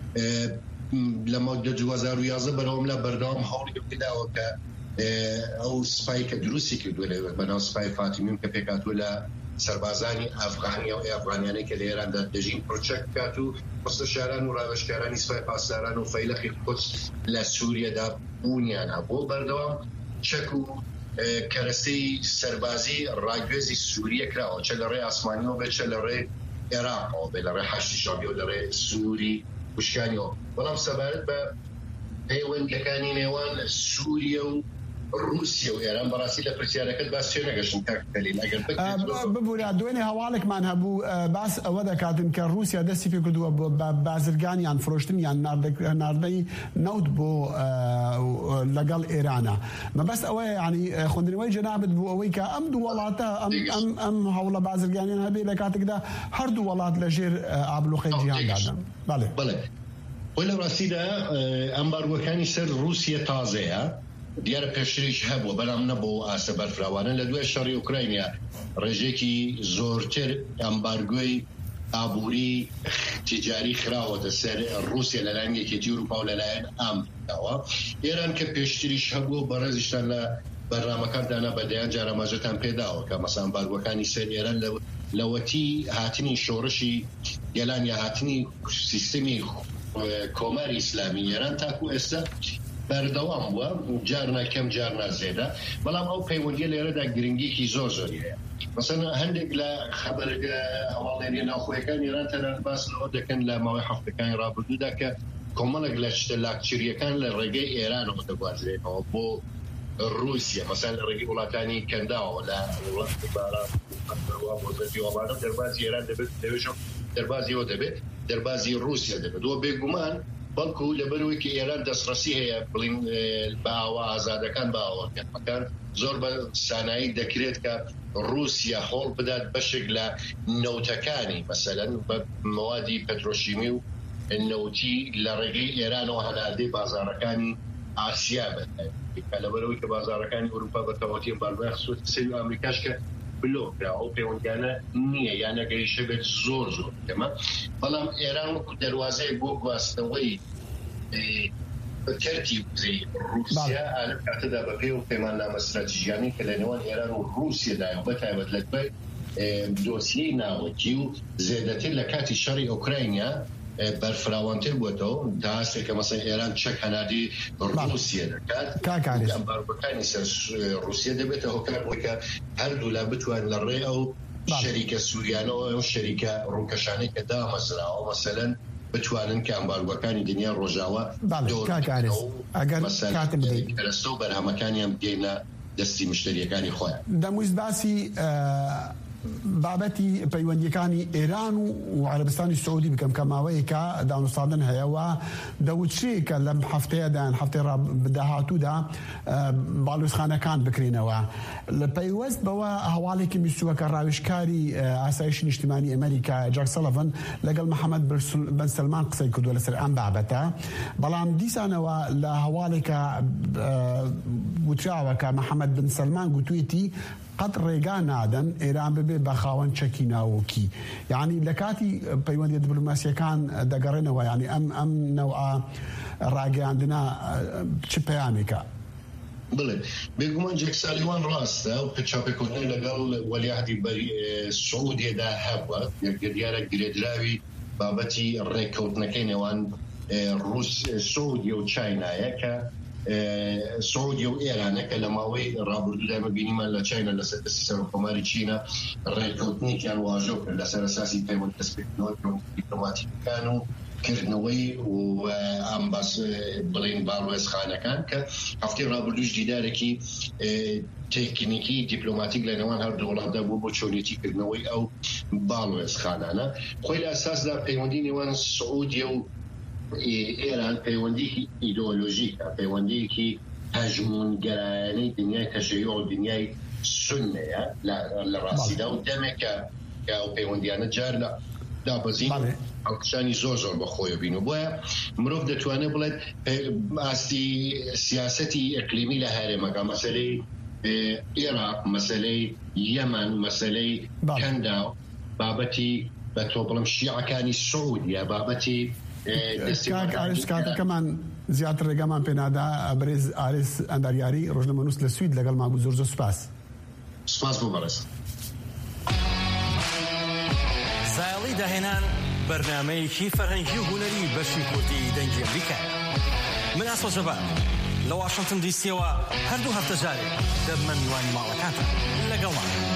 لە مادە دوو هەزار و یازدە بەرەوەم لە بەردەوام هەوڵی بداوە کە ئەو سپای کە دروستی کردووە لە بەناو سپای فاتیمیم کە پێکاتوە لە سەربازانی ئەفغانیا و ئەفغانیانەی کە لە ئێراندا دەژین پرۆچەک بکات و پستەشاران و ڕاوێژکارانی سوپای پاسداران و فەیلەخی قودس لە سووریەدا بوونیانە بۆ بەردەوام چەک و کەرەستەی سەربازی ڕاگوێزی سووریە کراوە چە لە ڕێ ئاسمانیەوە بێت چە لە ڕێ عێراقەوە بێت لە ڕێ حەشتی شەڕی و لە ڕێ سنووری وشکانیەوە بەڵام سەبارەت بە پەیوەندیەکانی نێوان سووریا و رووسیا و ئێران بەڕاستی لە پرسیارەکەت باس چێ نەگەشتم کاکەلیل ئەگەر ببوورە دوێنێ هەواڵێکمان هەبوو باس ئەوە دەکاتن کە رووسیا دەستی پێ کردووە بە بازرگانیان فرۆشتن یان ناردەی نەوت بۆ لەگەڵ ئێرانە مەبەست ئەوەیە ینی خوندنەوەی جەنابەت بوو ئەوەی کە ئەم دوو وڵاتە ئەم هەوڵە بازرگانیان هەبێ لە کاتێکدا هەردوو وڵات لەژێر ئابلوخەی جیهاندادەن بەڵێ بڵێ وی لە ڕاستیدا ئەمبارگۆکانی سەر رووسیا تازەیە دیارە پێشتریش هەبووە بەڵام نەبوو ئاسە بەرفراوانە لە دوای شەڕی ئوکراینیا ڕێژێکی زۆرتر ئەمبارگۆی ئابووری تیجاری خراوەتە سەر رووسیا لەلایەن یەکێتی ئەوروپا و لەلایەن ئامریکاوە ئێران کە پێشتریش هەبوو بەڕێزیشتان لە بەرنامەکاندانا بەدەیان جارەماژەتان پێداوە کە مەسان ئەمبارگۆکانی سەر ئێران لەوەتی هاتنی شۆڕشی گەلان یا هاتنی سیستەمی کۆماری ئیسلامی ئێران تاکو ئێستا بەردەوام بووە جارنا کەم جارنا زێدە بەڵام ئەو پەیوەندیە لێرەدا گرنگیکی زۆر زۆریەیە مەسەڵەن هەندێک لە خەبەرە هەواڵێنی ناوخۆیەکان ئێران تەنانەت باس لەوە دەکەن لە ماوەی هەفتەکانی ڕابردوودا کە کۆمەڵێک لە شتە لاکچریەکان لە ڕێگەی ئێرانەوە دەگوازرێنەوە بۆ رووسیا مەسەڵەن لە ڕێگەی وڵاتانی کەنداوە لە وڵاتی باران وڵاتە دەربازی ئێران دەبێت دەوێژە دەربازیەوە دەبێت دەربازی رووسیا دەبێت وە بێگومان بەڵکو لەبەرەوەی کە ئێران دەستڕەسی هەیە بڵین بە ئاوا ئازادەکان بە ئاوەکەن زۆر بە سانایی دەکرێت کە رووسیا هەوڵ بدات بەشێک لە نەوتەکانی مەسەلەن بە موادی پەترۆشیمی و نەوتی لە ڕێگەی ئێرانەوە هەناردەی بازارەکانی ئاسیا بێت لەبەرەوەی کە بازارەکانی ئەوروپا بەتەواتی ئەمبارگۆی خصوصی سەری ئەمریکاش کە بلۆکرا ئەو پەیوەندیانە نییە یان نەگەیشتە بێت زۆر زۆر کەمە بەڵام ئێران وەکو دەواازەیە بۆ گواستنەوەی تەرتی وزەی رووسیا لەم کاتەدا بەپێ و پەیماننامە استراتیژیانی کە لە نێوان ئێران و رووسیادایە بەتایبەت لەگەڵ دۆسیەی ناوەکی و زێدەتر لە کاتی شەڕی ئوکراینیا بەرفراوانتر بووەتەوە داهاتێک کە مەسەڵەن ئێران چەک هەنادی رووسیا دەکات ئەمبارگۆکانی سەر رووسیا دەبێتە هۆکار بۆی کە هەردوو لا بتوان لە ڕێ ئەو شەریکە سووریانەوە ئەو شەریکە ڕوونکەشانەی کە دامەزراوە مەسەلەن بتوانن کە ئەمبارگۆکانی دنیا ڕۆژاوە دۆرەستە و بەرهەمەکانیان بگەینە دەستی مشتریەکانی خۆیان دەمویست باسی بابەتی پەیوەندیەکانی ئێران و عەرەبستانی سعودی بکەم کە ماوەیەکە دانوستاندن هەیەەوە دەوتچێ کە لەم هەفتەیەدان هەفتەی ڕابداهاتوودا باڵوێزخانەکان بکرێنەوە لە پەیوەست بەوە هەواڵێکی میستووە کە ڕاوێژکاری ئاسایشی نیشتیمانی ئەمریکا جاک سەڵڤن لەگەڵ محەممەد بن سەلمان قسەی کردووە لەسەر ئەم بابەتە بەڵام دیسانەوە لە هەواڵێکە وتراوە کە محەممەد بن سەلمان گوتوێتی قەت ڕێگا نادەن ئێران ببێ بە خاوەن چەکی ناوەکی یعنی لە کاتی پەیوەندی دیپلۆماسیەکان دەگەڕێنەوە ینی ئەم ئەم نەوە ڕاگەیاندنا چ پەیامێکە بڵێ بێگومان جێک سالیوان ڕاستە و پچاپێکۆتنی لەگەڵ وەلیعهدی سعودیەدا هەبووە یەکگە دیارە گرێدراوی بابەتی ڕێککەوتنەکەی نێوان روس سعودية وتشاينا كا سعودية وإيران كلماوي رابردو دائما بينما لا تشاينا لسه سر قماري تشينا ريكوتني كان واجوك لسه أساسي في منتسبة نوتهم دبلوماتي كانوا كرنوي وأمباس بلين بالوس خانة كان كهفتي رابردو جديدة كي تكنيكي دبلوماتيك لنوان هر دولة دا بو بوشونيتي كرنوي أو بالوس خانة أنا خويل أساس دا بيوندي نوان سعودية إيران بيوندي إيديولوژيكا بيوندي كي هجمون جراني دنيا تشيع دنيا سنة لا للراسدة ودمك كأو بيوندي أنا جار لا لا بزين عشان زور زور بخوي بينو بويا مروف دتوانه بلد أستي سياستي إقليمي لهارمة مسألة العراق مسألة اليمن مسألة كندا بابتي بتوبلم الشيعة كان السعودية بابتي كاك عارس كاك كمان زيادة الرقم بينادا أبرز عارس أندرياري رجل منوس للسويد لقال مع زورزو سباس سباس مبارس زايلي دهنان برنامج كي فرنجي هنري بشي كوردي دنجي أمريكا من أصل جبال لو واشنطن دي سي هردو هفتجاري دب من يوان مالكاتا لقال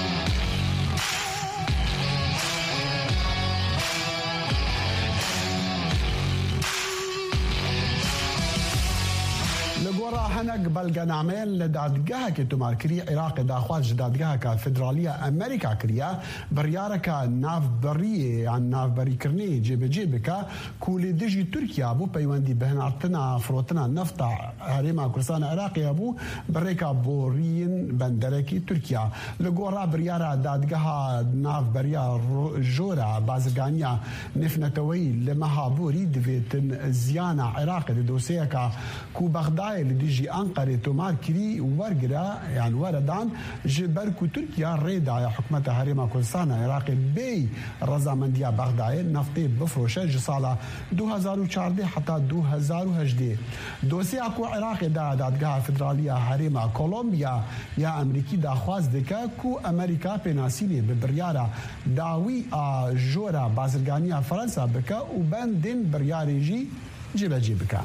لگورا هنگ بلگنامل لدادگاه که تو مارکری عراق داخل جدادگاه که فدرالیه امریکا کریا بریاره که ناف بریه عن ناف بری کرنی جیب جیب که کولی دیجی ترکیه بو پیوندی بهنارتنا فروتنا نفتا هریما کردستان عراقی ابو بریکا بورین بندرکی ترکیه لگورا بریاره دادگاه ناف بریا جورا بازرگانیا نفنتوی لمهابوری دویتن زیانا عراق دوسیه که کو بغداد اللي ديجي أنقرة تمار كري ورقرا يعني وردان جبركو تركيا ريدا حكمتها هريما كردستان عراقي بي رضامندية بغداد نفطي بفروشة جسالة دو هزار وچارده حتى دو هزار وهجده دوسي اكو عراقي دا دادگاه فدرالية هريما كولومبيا يا أمريكي دا خواز دكا كو أمريكا بناسيني ببريارة داوي جورا بازرگانية فرنسا بكا وبندين برياري جي جيبا جيبكا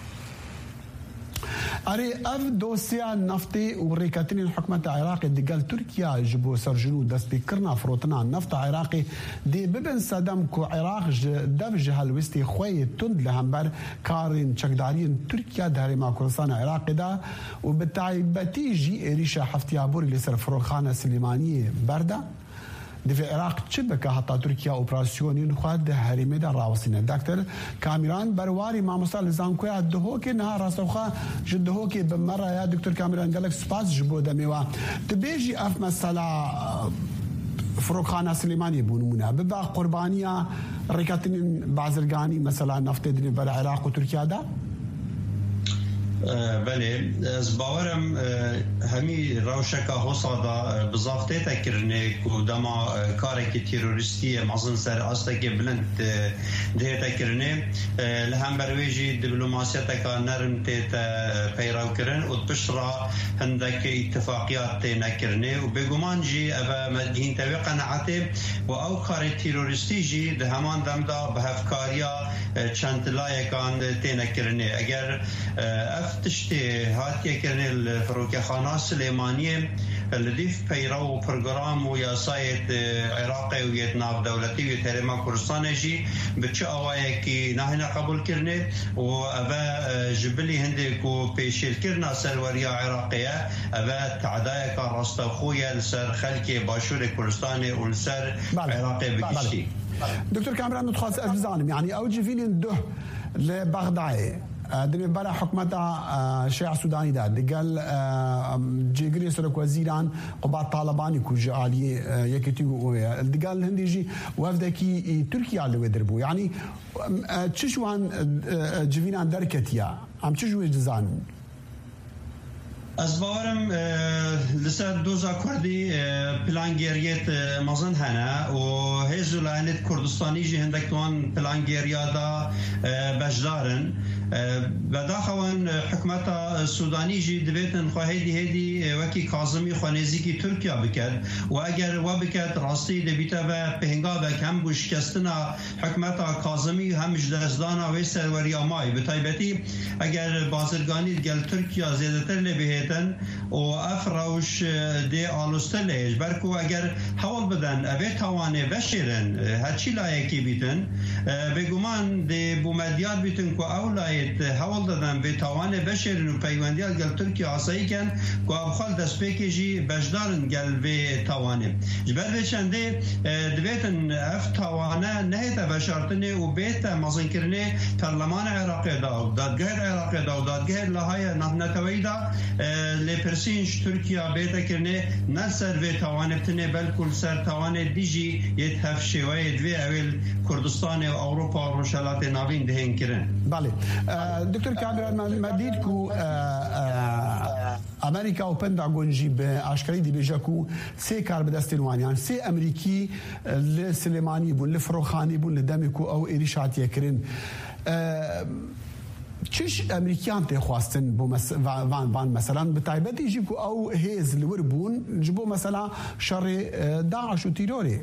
أري أف دوسيا نفطي وريكاتين الحكومة العراقي دي قال تركيا جبو سرجنو دست بكرنا فروتنا النفط عراقي دي ببن صدام كو عراق دفج هالوستي خوي تند لهمبر كارين تشكدارين تركيا داري ما كردستان عراقي دا وبالتعيبتي جي ريشة حفتيابوري لسر فروخانة سليمانية بردا دي في العراق تشبك حتى تركيا اوبراسيون خاد هريمه دا راوسين دكتور كاميران برواري مع مصال زانكويا دهوكي نهار راسوخا جدهوكي بمره يا دكتور كاميران قالك سباس جبو دميوا تبيجي اف مساله فروخانه سليماني بونمونا ببا قربانيه ركاتين بازرگاني مثلا نفط دني بالعراق وتركيا دا بله از باورم همی روشکا حسادا بزافته تکرنه که دما کارکی تیروریستی مازن سر آسته بلند ده تکرنه لهم برویجی دیپلوماسیت که نرم تیت پیراو کرن و بشرا هندک اتفاقیات نکرنه و بگمان جی او مدهین تاوی قناعته و او کار تیروریستی جی ده همان دمدا به هفکاریا چند لایکان تینکرنه اگر افتشتي هاتي كان الفروكي خانات سليمانية اللي في بيرو برنامج وياسايت عراقي ويتناف دولتي ويتهرما كردستان جي بتش أوايكي نحن قبول كرنه وأبا جبلي هندك وبيشيل كرنا سروريا عراقية أبا تعدايا كان رستوخويا لسر خلكي باشور كردستان ولسر عراقي بكشتي دكتور كاميران نتخاص أفزانم يعني أوجي فيني ندوه لبغداد دني برا حكومتها شيع سوداني دا قال جيجري سرك وزيران قبات طالباني كوج عالي يكتي قال الهندي جي وفدكي تركيا اللي ودربو يعني تشوان جيفينا دركتيا عم تشوي جزان از باورم لسر دوزا کردی پلانگیریت مازن هنه و هیزو لعنت کردستانی جی هندک توان پلانگیریا دا بجدارن و داخوان حکومت سودانی جی دبیتن خواهیدی هیدی وکی کازمی خوانیزی کی ترکیا بکد و اگر و بکد راستی دبیتا و پهنگا و کم بوشکستنا حکومت کازمی همش دزدانا و سروری آمای بطایبتی اگر بازرگانی گل ترکیا زیادتر لبهیتن و اف روش دی آلوستر لیج برکو اگر حوال بدن اوه توانه بشیرن هرچی لایکی بیتن بگمان دی بومدیات بیتن که اولای حوال دادن به توان بشرین و پیوندیات گل ترکیه آسایی کن که ابخال دست پیکی جی بجدارن گل به توانه جبر بچنده دویتن اف توانه نهیت بشارتنه و بیت مزن کرنه پرلمان عراقی دا دادگاه عراقی دا دادگاه لهای نتوی دا لپرسینش ترکیه بیت کرنه نسر به توانه بتنه بلکل سر توانه دیجی یه تفشیوه دوی اول کردستان و اوروپا و روشالات ناوین دهین کرن. بله دکتر کامران مدید کو امریکا و پنتاگون جی به اشکالی دی بیجا کو سه کار به دست وانیان سه امریکی لسلیمانی بون لفروخانی بون لدمی کو او ایریشاتی کرن چش امریکیان ته خواستن بو مس وان وان مثلا بتایبت یجی کو او هیز لوربون جبو مثلا شر داعش و تیروری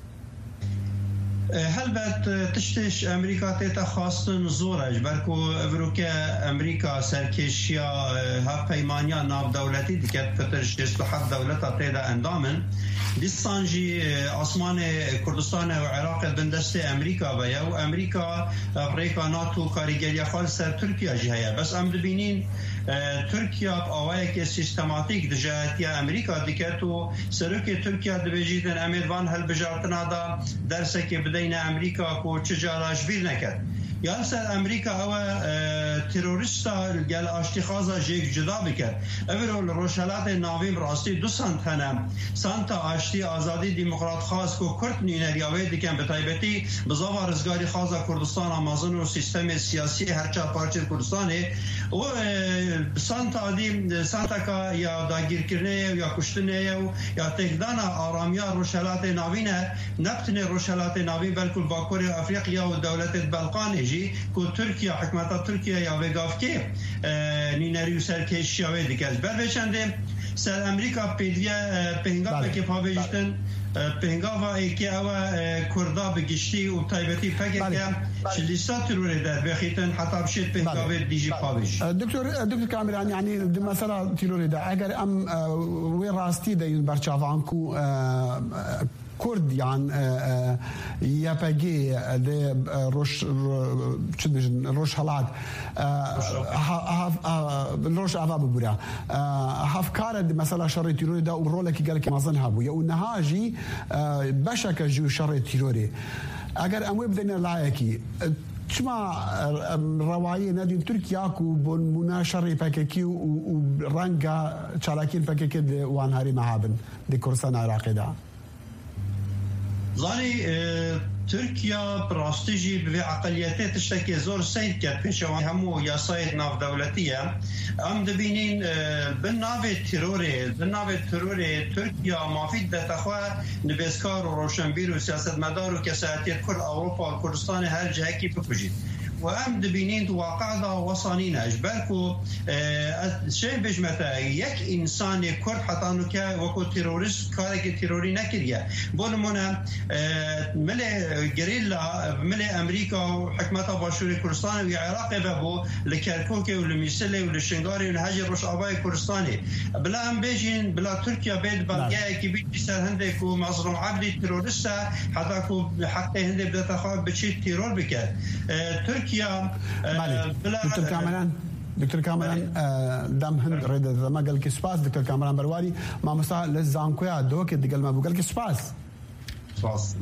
هلبت تشتش امریکا تیتا خواستن زورش برکو افروکه امریکا سرکشیا ها پیمانیا ناب دولتی دیکت فترش شست و حد دولتا تیدا اندامن دیستان جی آسمان کردستان و عراق بندست امریکا و یا و امریکا افریقا ناتو کاریگری خال سر ترکیه جی هیا بس ام دبینین ترکیه آوائه که سیستماتیک دجایتی امریکا دیکت و سروک ترکیه دبیجیدن امیدوان هل بجارتنا دا درسه که بدین امریکا کو چجاراش بیر نکد یا سر امریکا او تروریستا گل اشتخاصا جیک جدا بکرد اولو روشالات ناویم راستی دو سنت هنم سنتا آشتی آزادی دیمقراط خاص کو کرد نینریاوی دیکن بطایبتی بزاوا رزگاری خاصا کردستان آمازون و سیستم سیاسی هرچا پارچه کردستانی و سنتا دیم سنتا که یا داگیر کرنه یا کشتنه یا تکدان آرامیا روشالات ناوینه نبتنه روشالات ناوین بلکل باکور افریقیا و دولت بلقانی کو ترکیه حکومت ترکیه یا وگاف که نینری و سرکشی آوه دیگه بر بچنده سر امریکا پیدویه پهنگا که پا بجتن پهنگا و ایکی او کردا بگشتی و تایبتی پکه که شلیستا تروره در بخیتن حتی بشید پهنگا و دیجی پا بش دکتر دکتر کامران یعنی مثلا تروره در اگر ام وی راستی در این برچاوان کو کرد یان یا پگی ده روش چه میشن روش حالات روش عواب بورا هفکار مثلا شر تیروری دا و روله کی گل کی مازن هبو یا نهاجی بشک جو شر تیروری اگر امو بدنا لایکی چما روایی ندیم ترکیه کو بون مناشره پککی و رنگا چالاکین پککی ده وان هری محابن ده کردستان عراقی دا زانی ترکیه براستیجی به عقلیته تشتکی زور سید کرد پیشوان همو یاسای ناف دولتیه ام دبینین به ناو تروری به ناو تروری ترکیه مافید به تخواه نبسکار و روشنبیر و سیاست مدار و کسایتیت کل اوروپا و کردستان هر جهکی بکجید و ام دبینین تو واقع دا وصانین اجبرکو شیء بجمتا یک انسان کرد حتانو که وکو تروریست کاری که تروری نکریه بولمونه مل گریلا مل امریکا و حکمت باشور کردستان و عراق بابو لکرکوک و لمیسله و لشنگاری و لحج روش آبای کردستانی بلا ام بیجین بلا ترکیه بید بلگه که بید سر هنده که مظلوم عبدی تروریسته حتی که حق هنده بدتا خواه بچی ترور بکرد ترکیه دكتور كامران دكتور كامران دام هند ريد ما قال لك سباس دكتور كامران برواري ما مسا لزانكويا دوك دقل ما قال لك سباس سباس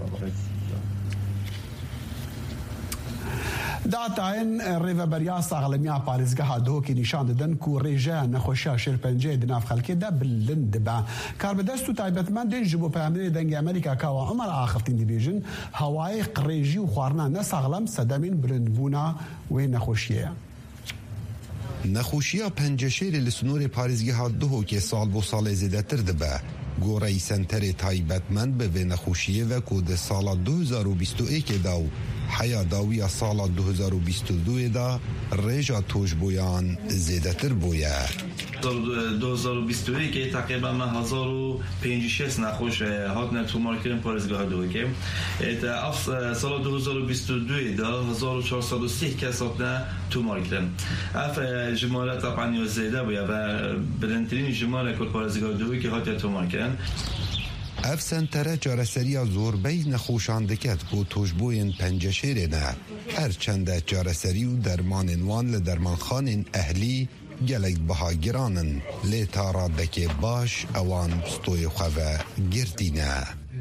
داتاین ریو بریا ساغلمیا پاریزگاه دو کی نشان دادن کو ریجا نخوشا شرپنجه دناف خلکی دا بلند با کار بدستو تایبتمن دین جبو پیامری دنگ امریکا کاوا عمر آخفتین دیویژن هوای قریجی و خوارنا نساغلم صدامین بلندبونا و نخوشیه نخوشیا پنجشیر لسنور پارێزگەها دوهۆکێ ساڵ بۆ ساڵێ زێدەتر دەبە گۆڕەی سنتەرێ تایبەتمەند بە vê nexweşiyê ve ku di sala du hezar û bîst û êkê da û heya dawiya sala du hezar û bîst û duê da rêja tûjboyan zêdetir bûye. du hezar û bîst û êkê teqrîben me hezar û pêncî şêst nexweş hatine tûmarkirin parêzgeha Duhokê. Ev sala du hezar û bîst û duê da hezar û çar sed û sih kes hatine tûmarkirin. Ev jimare teqan ya zêde bûye ve bilindtirîn jimare ku parêzgeha Duhokê hatiye tûmarkirin. Ev sentere careseriya zorbey nexweşan diket ku tûjboyên penceşêrê ne her çende careserî û dermanên wan li dermanxanên ehlî gelek biha giranin lê ta radekê baş ewan stoyê xwe ve girtîne.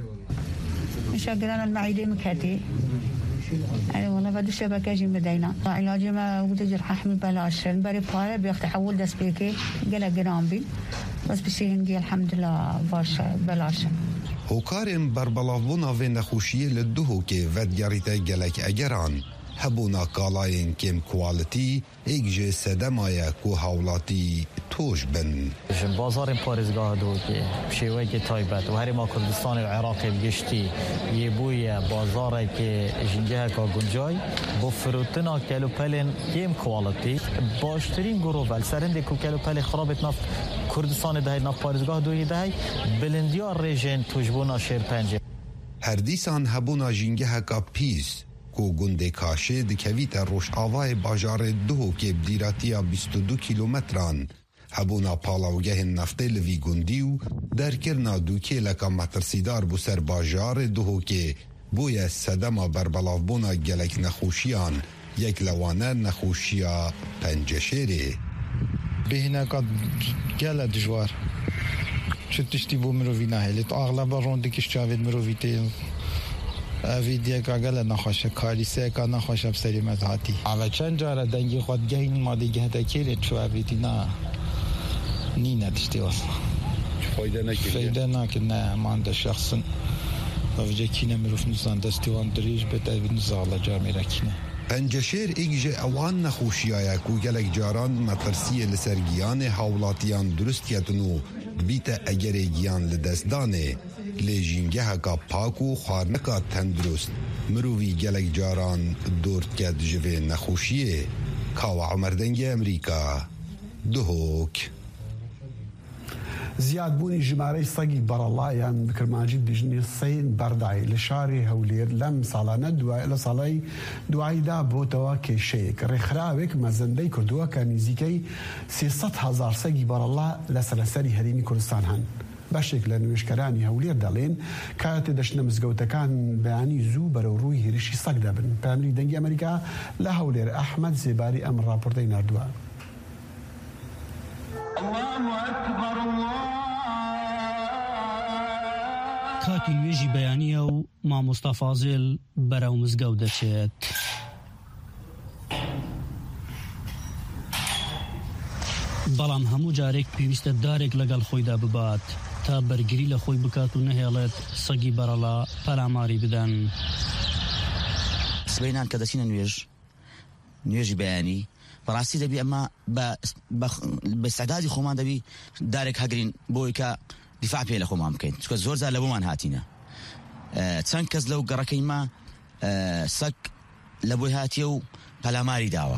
مشاكل المعدة مكهتي يعني والله بعد الشبكة جي مدينة علاجي ما ودي جرح أحمل بلاش البري بحالة بياخد تحول دس بيكي قال جرام بي بس بسيهنجي الحمد لله باش بلاش هوکارên berbelavbûna vê nexweşiyê li Duhokê vedgerîte gelek egeran hebûna kalayên kêm kualitî êk ji sedema ye ku hawlatî tûj bin. Ji bazarên parêzgeha Duhokê bi şêweyekê taybet û herêma Kurdistanê û Iraqê bi giştî yê bûye bazarekê jîngeheka guncay bo firotina kelûpelên kêm kualitî baştirîn girov serindê ku kelûpelê xirabê nav Kurdistanê de heye nav parêzgeha Duhokê de heye bilindiya rêjên tûjbûna şêrpencê. Her dîsan hebûna jîngeheka pîs ku gundê Kaşê dikevîte rojavayê bajarê Duhokê bi dîratiya bîst û du kîlometran hebûna palavgehên neftê li vî gundî û derkirina du kêleka metirsîdar bû ser bajarê Duhokê bûye sedema berbelavbûna gelek nexweşiyan yek li wan e nexweşiya penceşêrê. Bêhneka gele dijwar çi tiştî bû mirovî nahê lê tu axleba rondekî çavê mirovî tê evî diyeka gele nexweş e kalîseyeka nexweş e bi serê me hatî ava çend cara dengê xwe digehîn madê gehtekê lê çû evê tî na nîne tiştê wasa feyde nakin ne heman de şexsin evcekîne mirov nizan destê wan dirêj bêt evî nizala camêrekîne. Penceşêr êk ji ewan nexweşiya ye ku gelek caran metirsiyê li ser giyanê hawlatiyan durist ketin û bîte egerê giyan li destdanê lê jîngeheka pak û xwarneka tendurist mirovî gelek caran dort ket ji vê nexweşiyê. Kawa Emer Dengê Amerîka Duhok. زیادبوونی ژمارەی سەگی بەرەڵایان بکرمانجی دیژنی سین بەردای لە شاری هەولێر لەم ساڵانە لە ساڵی دواییدا بۆتەوە کێشەیەک ڕێکخراوێک مەزەندەی کردووە کە نزیکەی سێسەد هەزار سەگی بەرەڵا لە سەرەسەری هەرێمی کوردستان هەن. بەشێک لە نوێشکەرانی هەولێر دەڵێن کاتێ دەشنە مزگەوتەکان بەیانی زوو بەرەو ڕووی هێرشی سەگ دەبن. پامری دەنگی ئەمریکا لە هەولێر ئەحمەد زێباری ئەم ڕاپۆرتەی ناردووە. کاتی نوێژی بەیانیە و مامۆستا فازێل بەرەو مزگەوت دەچێت. بەڵام هەموو جارێک پێویستە دارێک لەگەڵ خۆیدا ببات تا بەرگری لە خۆی بکات و نەهێڵێت سەگی بەرەڵا پەلاماری بدەن. سبەینان کە دەچینە نوێژ نوێژی بەیانی بەڕاستی دەبی ئەمە بە سەعدادی خۆمان دەبی دارێک هەگرین بۆی کە دیفاع پێ لە خۆمان بکەین چکە زۆر زار لە بۆمان هاتینە چەند کەس لەو گەڕەکەیما سەگ لە بۆی هاتیە و پەلاماری داوە.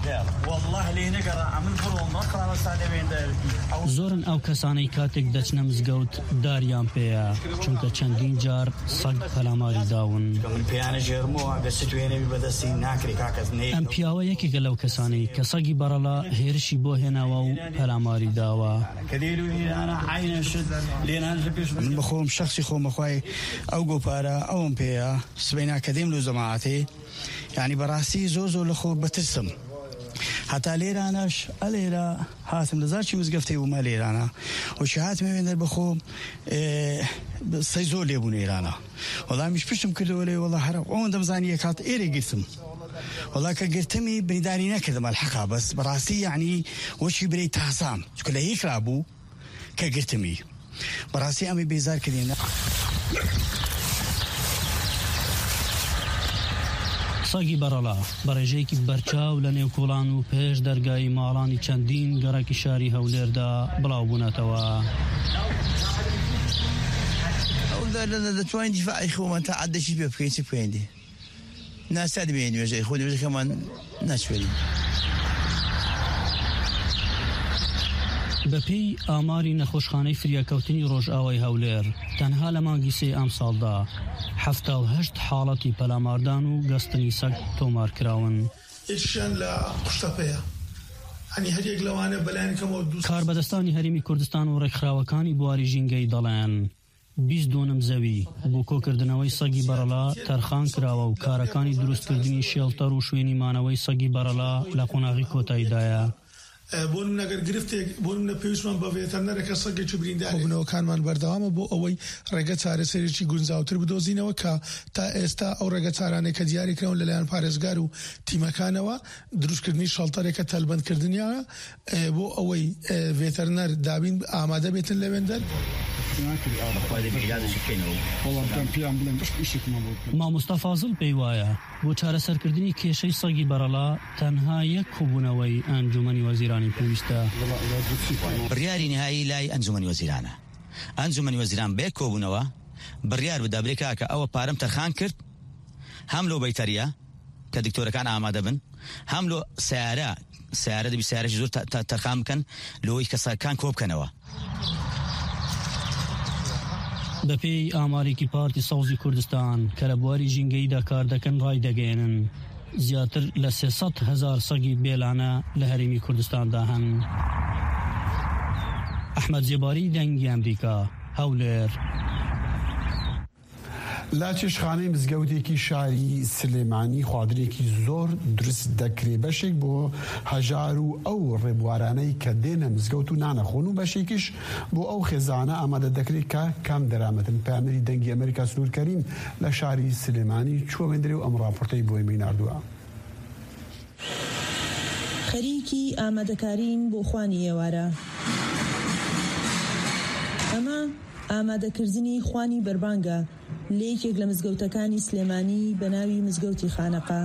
زۆرن ئەو کەسانەی کاتێک دەچنە مزگەوت داریان پێیە چونکە چەندین جار سەگ پەلاماری داون. ئەم پیاوە یەکێکە لەو کەسانەی کە سەگی بەرەڵا هێرشی بۆ هێناوە و پەلاماری داوە. من بخۆم شخصی خۆمەخوای ئەو گۆپارە ئەوم پێیە سبەینا کە دێم لە زەماعەتێ یعنی بەڕاستی زۆر زۆر لە خۆ بەترسم هەتا لێرانەش ئەلێرە هاتم لەزارچی مزگەفتەی ومە لێرانە وشی هاتمە وێنەر بەخۆ سەی زۆر لێبوون ئێرانە وەڵامیش پشتم کردەوە لێ وەڵا هەرە ئەوەن دەمزانی یەک هات ئێرە گرتم وەڵا کە گرتمی بریداری نەکردم ئەلحەقا بەس بەڕاستی یعنی وەشی برەی تاسام چکە لە هیکرا بوو کە گرتمی بەڕاستی ئەمی بێزار کردێنە. ساگی بەڕەڵا بەڕێژەیەکی بەرچاو لە نێو کۆڵان و پێش دەرگای ماڵانی چەندین گەڕێکی شاری هەولێردا بڵاو بوونەتەوە. دەتوانین دیفاعی خۆمان تا عەدەشی پێ بکەین چ بکەین ناسا دەبێنین وێژەی خۆ وێژەکەمان ناچوێنین. بەپێی ئاماری نەخۆشخانەی فریاکەوتنی ڕۆژئاوای هەولێر تەنها لە مانگی سێ ئەم ساڵدا هەفتا و هەشت حاڵەتی پەلاماردان و گەستنی سەگ تۆمارکراون. یەکیشیان لە قوشتەپەیە ئەنی هەرێک لەوانە بەلایەنەکەمەوە دوو کار بەدەستانی هەرێمی کوردستان و ڕێکخراوەکانی بواری ژینگەی دەڵێن بیست دۆنم زەوی بۆ کۆکردنەوەی سەگی بەرەڵا تەرخان کراوە و کارەکانی دروستکردنی شێڵتەر و شوێنی مانەوەی سەگی بەرەڵا لە قۆناغی کۆتاییدایە. بۆ نەگەر گرفتێک بۆ نە پێویستمان بە ڤێتەرنەرێکە سەگێکی بریندار بوونەوەکانمان بەردەوامە بۆ ئەوەی ڕێگە چارەسەرێکی گونجاوتر بدۆزینەوە کە تا ئێستا ئەو ڕێگە چارانێک کە دیاری کراون لەلایەن پارێزگار و تیمەکانەوە دروستکردنی شەڵتەرێکە تەلبەندکردنیانە بۆ ئەوەی ڤێتەرنەر دابین ئامادە بێتن لەوێندەر. مامۆستا فازڵ پێی وایە بۆ چارەسەرکردنی کێشەی سەگی بەرەڵا تەنها یەک کۆبوونەوەی ئەنجومەنی وەزیرانی پێویستە. بڕیاری نهایی لای ئەنجومەنی وەزیرانە. ئەنجومەنی وەزیران بێ کۆبوونەوە بڕیار بدا برێکا کە ئەوە پارەم تەرخان کرد هەم لۆ بەیتەریە کە دکتۆرەکان ئامادە بن هەم لۆ سیارە سیارە دەبی سیارەی زۆر تەرخان بکەن لەوەی کە سەگەکان کۆ بکەنەوە. بەپێی ئامارێکی پارتی سەوزی کوردستان کە لە بواری ژینگەیدا کار دەکەن ڕای دەگەێنن زیاتر لە سێسەد هەزار سەگی بێلانە لە هەرێمی کوردستاندا هەن. ئەحمەد جێباری دەنگی ئەمریکا هەولێر. لا چێشخانەی مزگەوتێکی شاری سلێمانی خوادرێکی زۆر دروست دەکرێ بەشێک بۆ هەژار و ئەو ڕێبوارانەی کە دێنە مزگەوت و نانەخۆن و بەشێکیش بۆ ئەو خێزانە ئامادە دەکرێت کە کام دەرامەتن. پامەری دەنگی ئەمریکا سنوورکەریم لە شاری سلێمانی چوەوێندرێ و ئەم ڕاپۆرتەی بۆی میناردووە. خەریکی ئامادەکارین بۆ خوانی ئێوارە. ئەمە ئامادەکردنی خوانی بەربانگە لە یەکێک لە مزگەوتەکانی سلێمانی بە ناوی مزگەوتی خانەقا.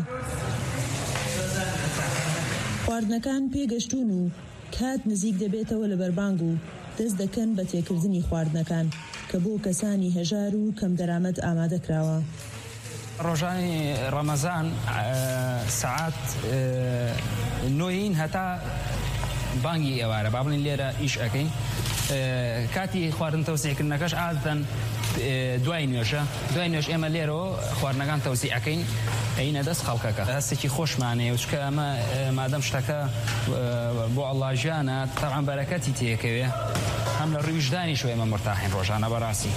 خواردنەکان پێگەشتون و کات نزیک دەبێتەوە لە بەربانگ و دەست دەکەن بە تێکردنی خواردنەکان کە بۆ کەسانی هەژار و کەم دەرامەت ئامادە کراوە. ڕۆژانی ڕەمەزان سەعات نۆین هەتا بانگی ئێوارە با بڵین لێرە ئیش ئەەکەین. کاتی خواردن تەوسیعکردنەکەش ئادەن دوای نوێژە دوای نوێژ ئێمە لێرەوە خواردنەکان تەوزیع ئەەکەین ئەینە دەست خەڵکەکە هەستێکی خۆشمانەیە وچکە ئەمە مادەم شتەکە بۆ ئەڵڵاژیانە تەعام بەرەکەتی تێکەوێ هەم لە ڕویژدانی شو ئێمە مرتاحین ڕۆژانە بەڕاستی.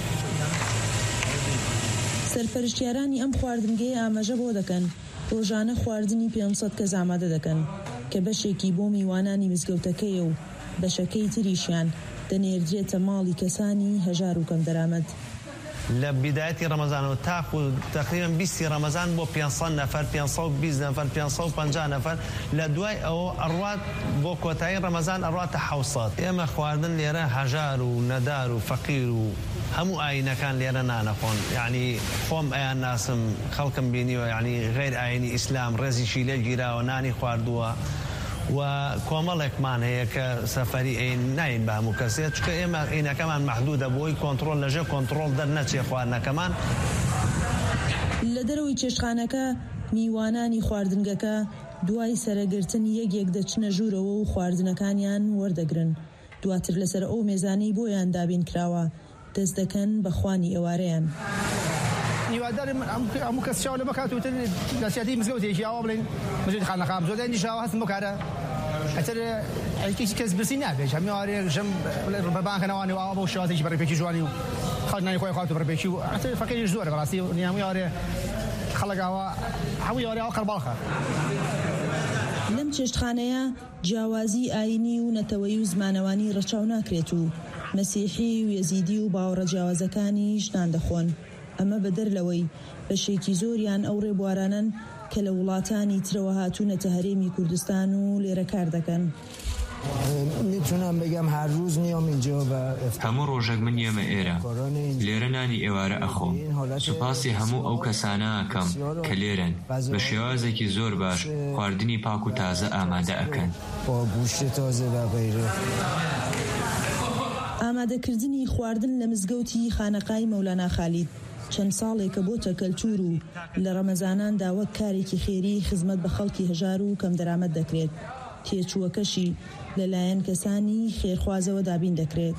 سەرپەرشتیارانی ئەم خواردنگەی ئاماژە بۆ دەکەن ڕۆژانە خواردنی پێنجسەد کەس ئامادە دەکەن کە بەشێکی بۆ میوانانی مزگەوتەکەیە و بەشەکەی تریشیان دەنێردرێتە ماڵی کەسانی هەژار و کەم دەرامەت. لە بیدایەتی ڕەمەزانەوە تاکو تقریباً بیستی ڕەمەزان بۆ پێنجسەد نەفەر پێنجسەد و بیست نەفەر پێنجسەد و پەنجا نەفەر لە دوای ئەوە ئەڕوات بۆ کۆتایی ڕەمەزان ئەڕواتە حەوسەد. ئێمە خواردن لێرە هەژار و نەدار و فەقیر و هەموو ئاینەکان لێرە نانەخۆن یعنی خۆم ئەیان ناسم خەڵکم بینیوە یعنی غیر ئاینی ئیسلام ڕێزیشی لێ گیراوە نانی خواردووە و کۆمەڵێکمان هەیە کە سەفەری ئەین ناین بە هەموو کەسێت چکە ئێمە ئینەکەمان مەحدودە بۆی کۆنتڕۆل لەژێ کۆنتڕۆل دەرنەچێ خواردنەکەمان. لە دەرەوەی چێشخانەکە میوانانی خواردنگەکە دوای سەرەگرتن یەکێک دەچنە ژوورەوە و خواردنەکانیان وەردەگرن دواتر لەسەر ئەو مێزانەی بۆیان دابین کراوە دەست دەکەن بە خوانی ئێوارەیان. هیوادارم هەموو کەس چاو لە بکاتوتر لە سیاتی مزگەوتێکی ئاوا بڵێن مزگەوتی خانەقام زۆر دەنجی شاوە هەستم بکارە ئەتر هیچ کەس برسی نابێت هەموو ئێوارێ ژەم بەبانکەنەوانی و ئاوا بۆ شێوازێکی بەڕێپێکی جوانی و خەڵک نانی خۆی خواردن و بەڕێپێکی و ئەتر فەقیریش زۆرە بەڕاستی و هەموو ئێوارێ خەڵک ئاوا هەموو ئێوارێ ئاوا قەرباڵخە. لەم چێشتخانەیە جیاوازی ئاینی و نەتەوەیی و زمانەوانی ڕەچاو ناکرێت و مەسیحی و یەزیدی و باوەڕە جیاوازەکانیش نان دەخۆن. ئەمە بەدەر لەوەی بەشێکی زۆریان ئەو ڕێبوارانن کە لە وڵاتانی ترەوە هاتوونەتە هەرێمی کوردستان و لێرە کار دەکەن. میتونم بگم هر روز میام اینجا و هەموو ڕۆژێک من یێمە ئێرە لێرە نانی ئێوارە ئەخۆم سوپاسی هەموو ئەو کەسانە ئەکەم کە لێرن بە شێوازێکی زۆر باش خواردنی پاک و تازە ئامادە ئەکەن با گوشت تازه و غیره. ئامادەکردنی خواردن لە مزگەوتی خانەقای مەولانا خالید چەند ساڵێکە بۆتە کەلتور و لە ڕەمەزاناندا وەک کارێکی خێری خزمەت بە خەڵکی هەژار و کەم دەرامەت دەکرێت. تێچووەکەشی لەلایەن کەسانی خێرخوازەوە دابین دەکرێت.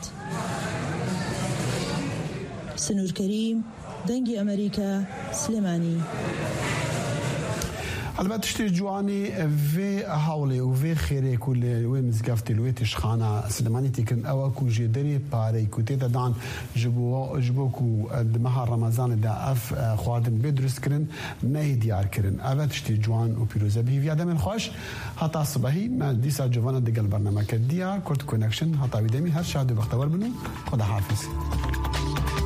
سنوور کەریم، دەنگی ئەمریکا، سلێمانی. البته شتی جوانی و حواله و و خیره کل و مزگفت لوی تشخانه سلمانی تکن اوا کو جدری پاره کو ته دان جبو جبو کو دمه رمضان دا اف خواردن بدرس کرن نه دیار کرن اوا شتی جوان و پیروزه به یادم من خوش حتی صبحی ما دیسا جوان دگل برنامه کدیا کورت کونکشن حتی ویدمی هر شاهد بختور بنو خدا حافظ.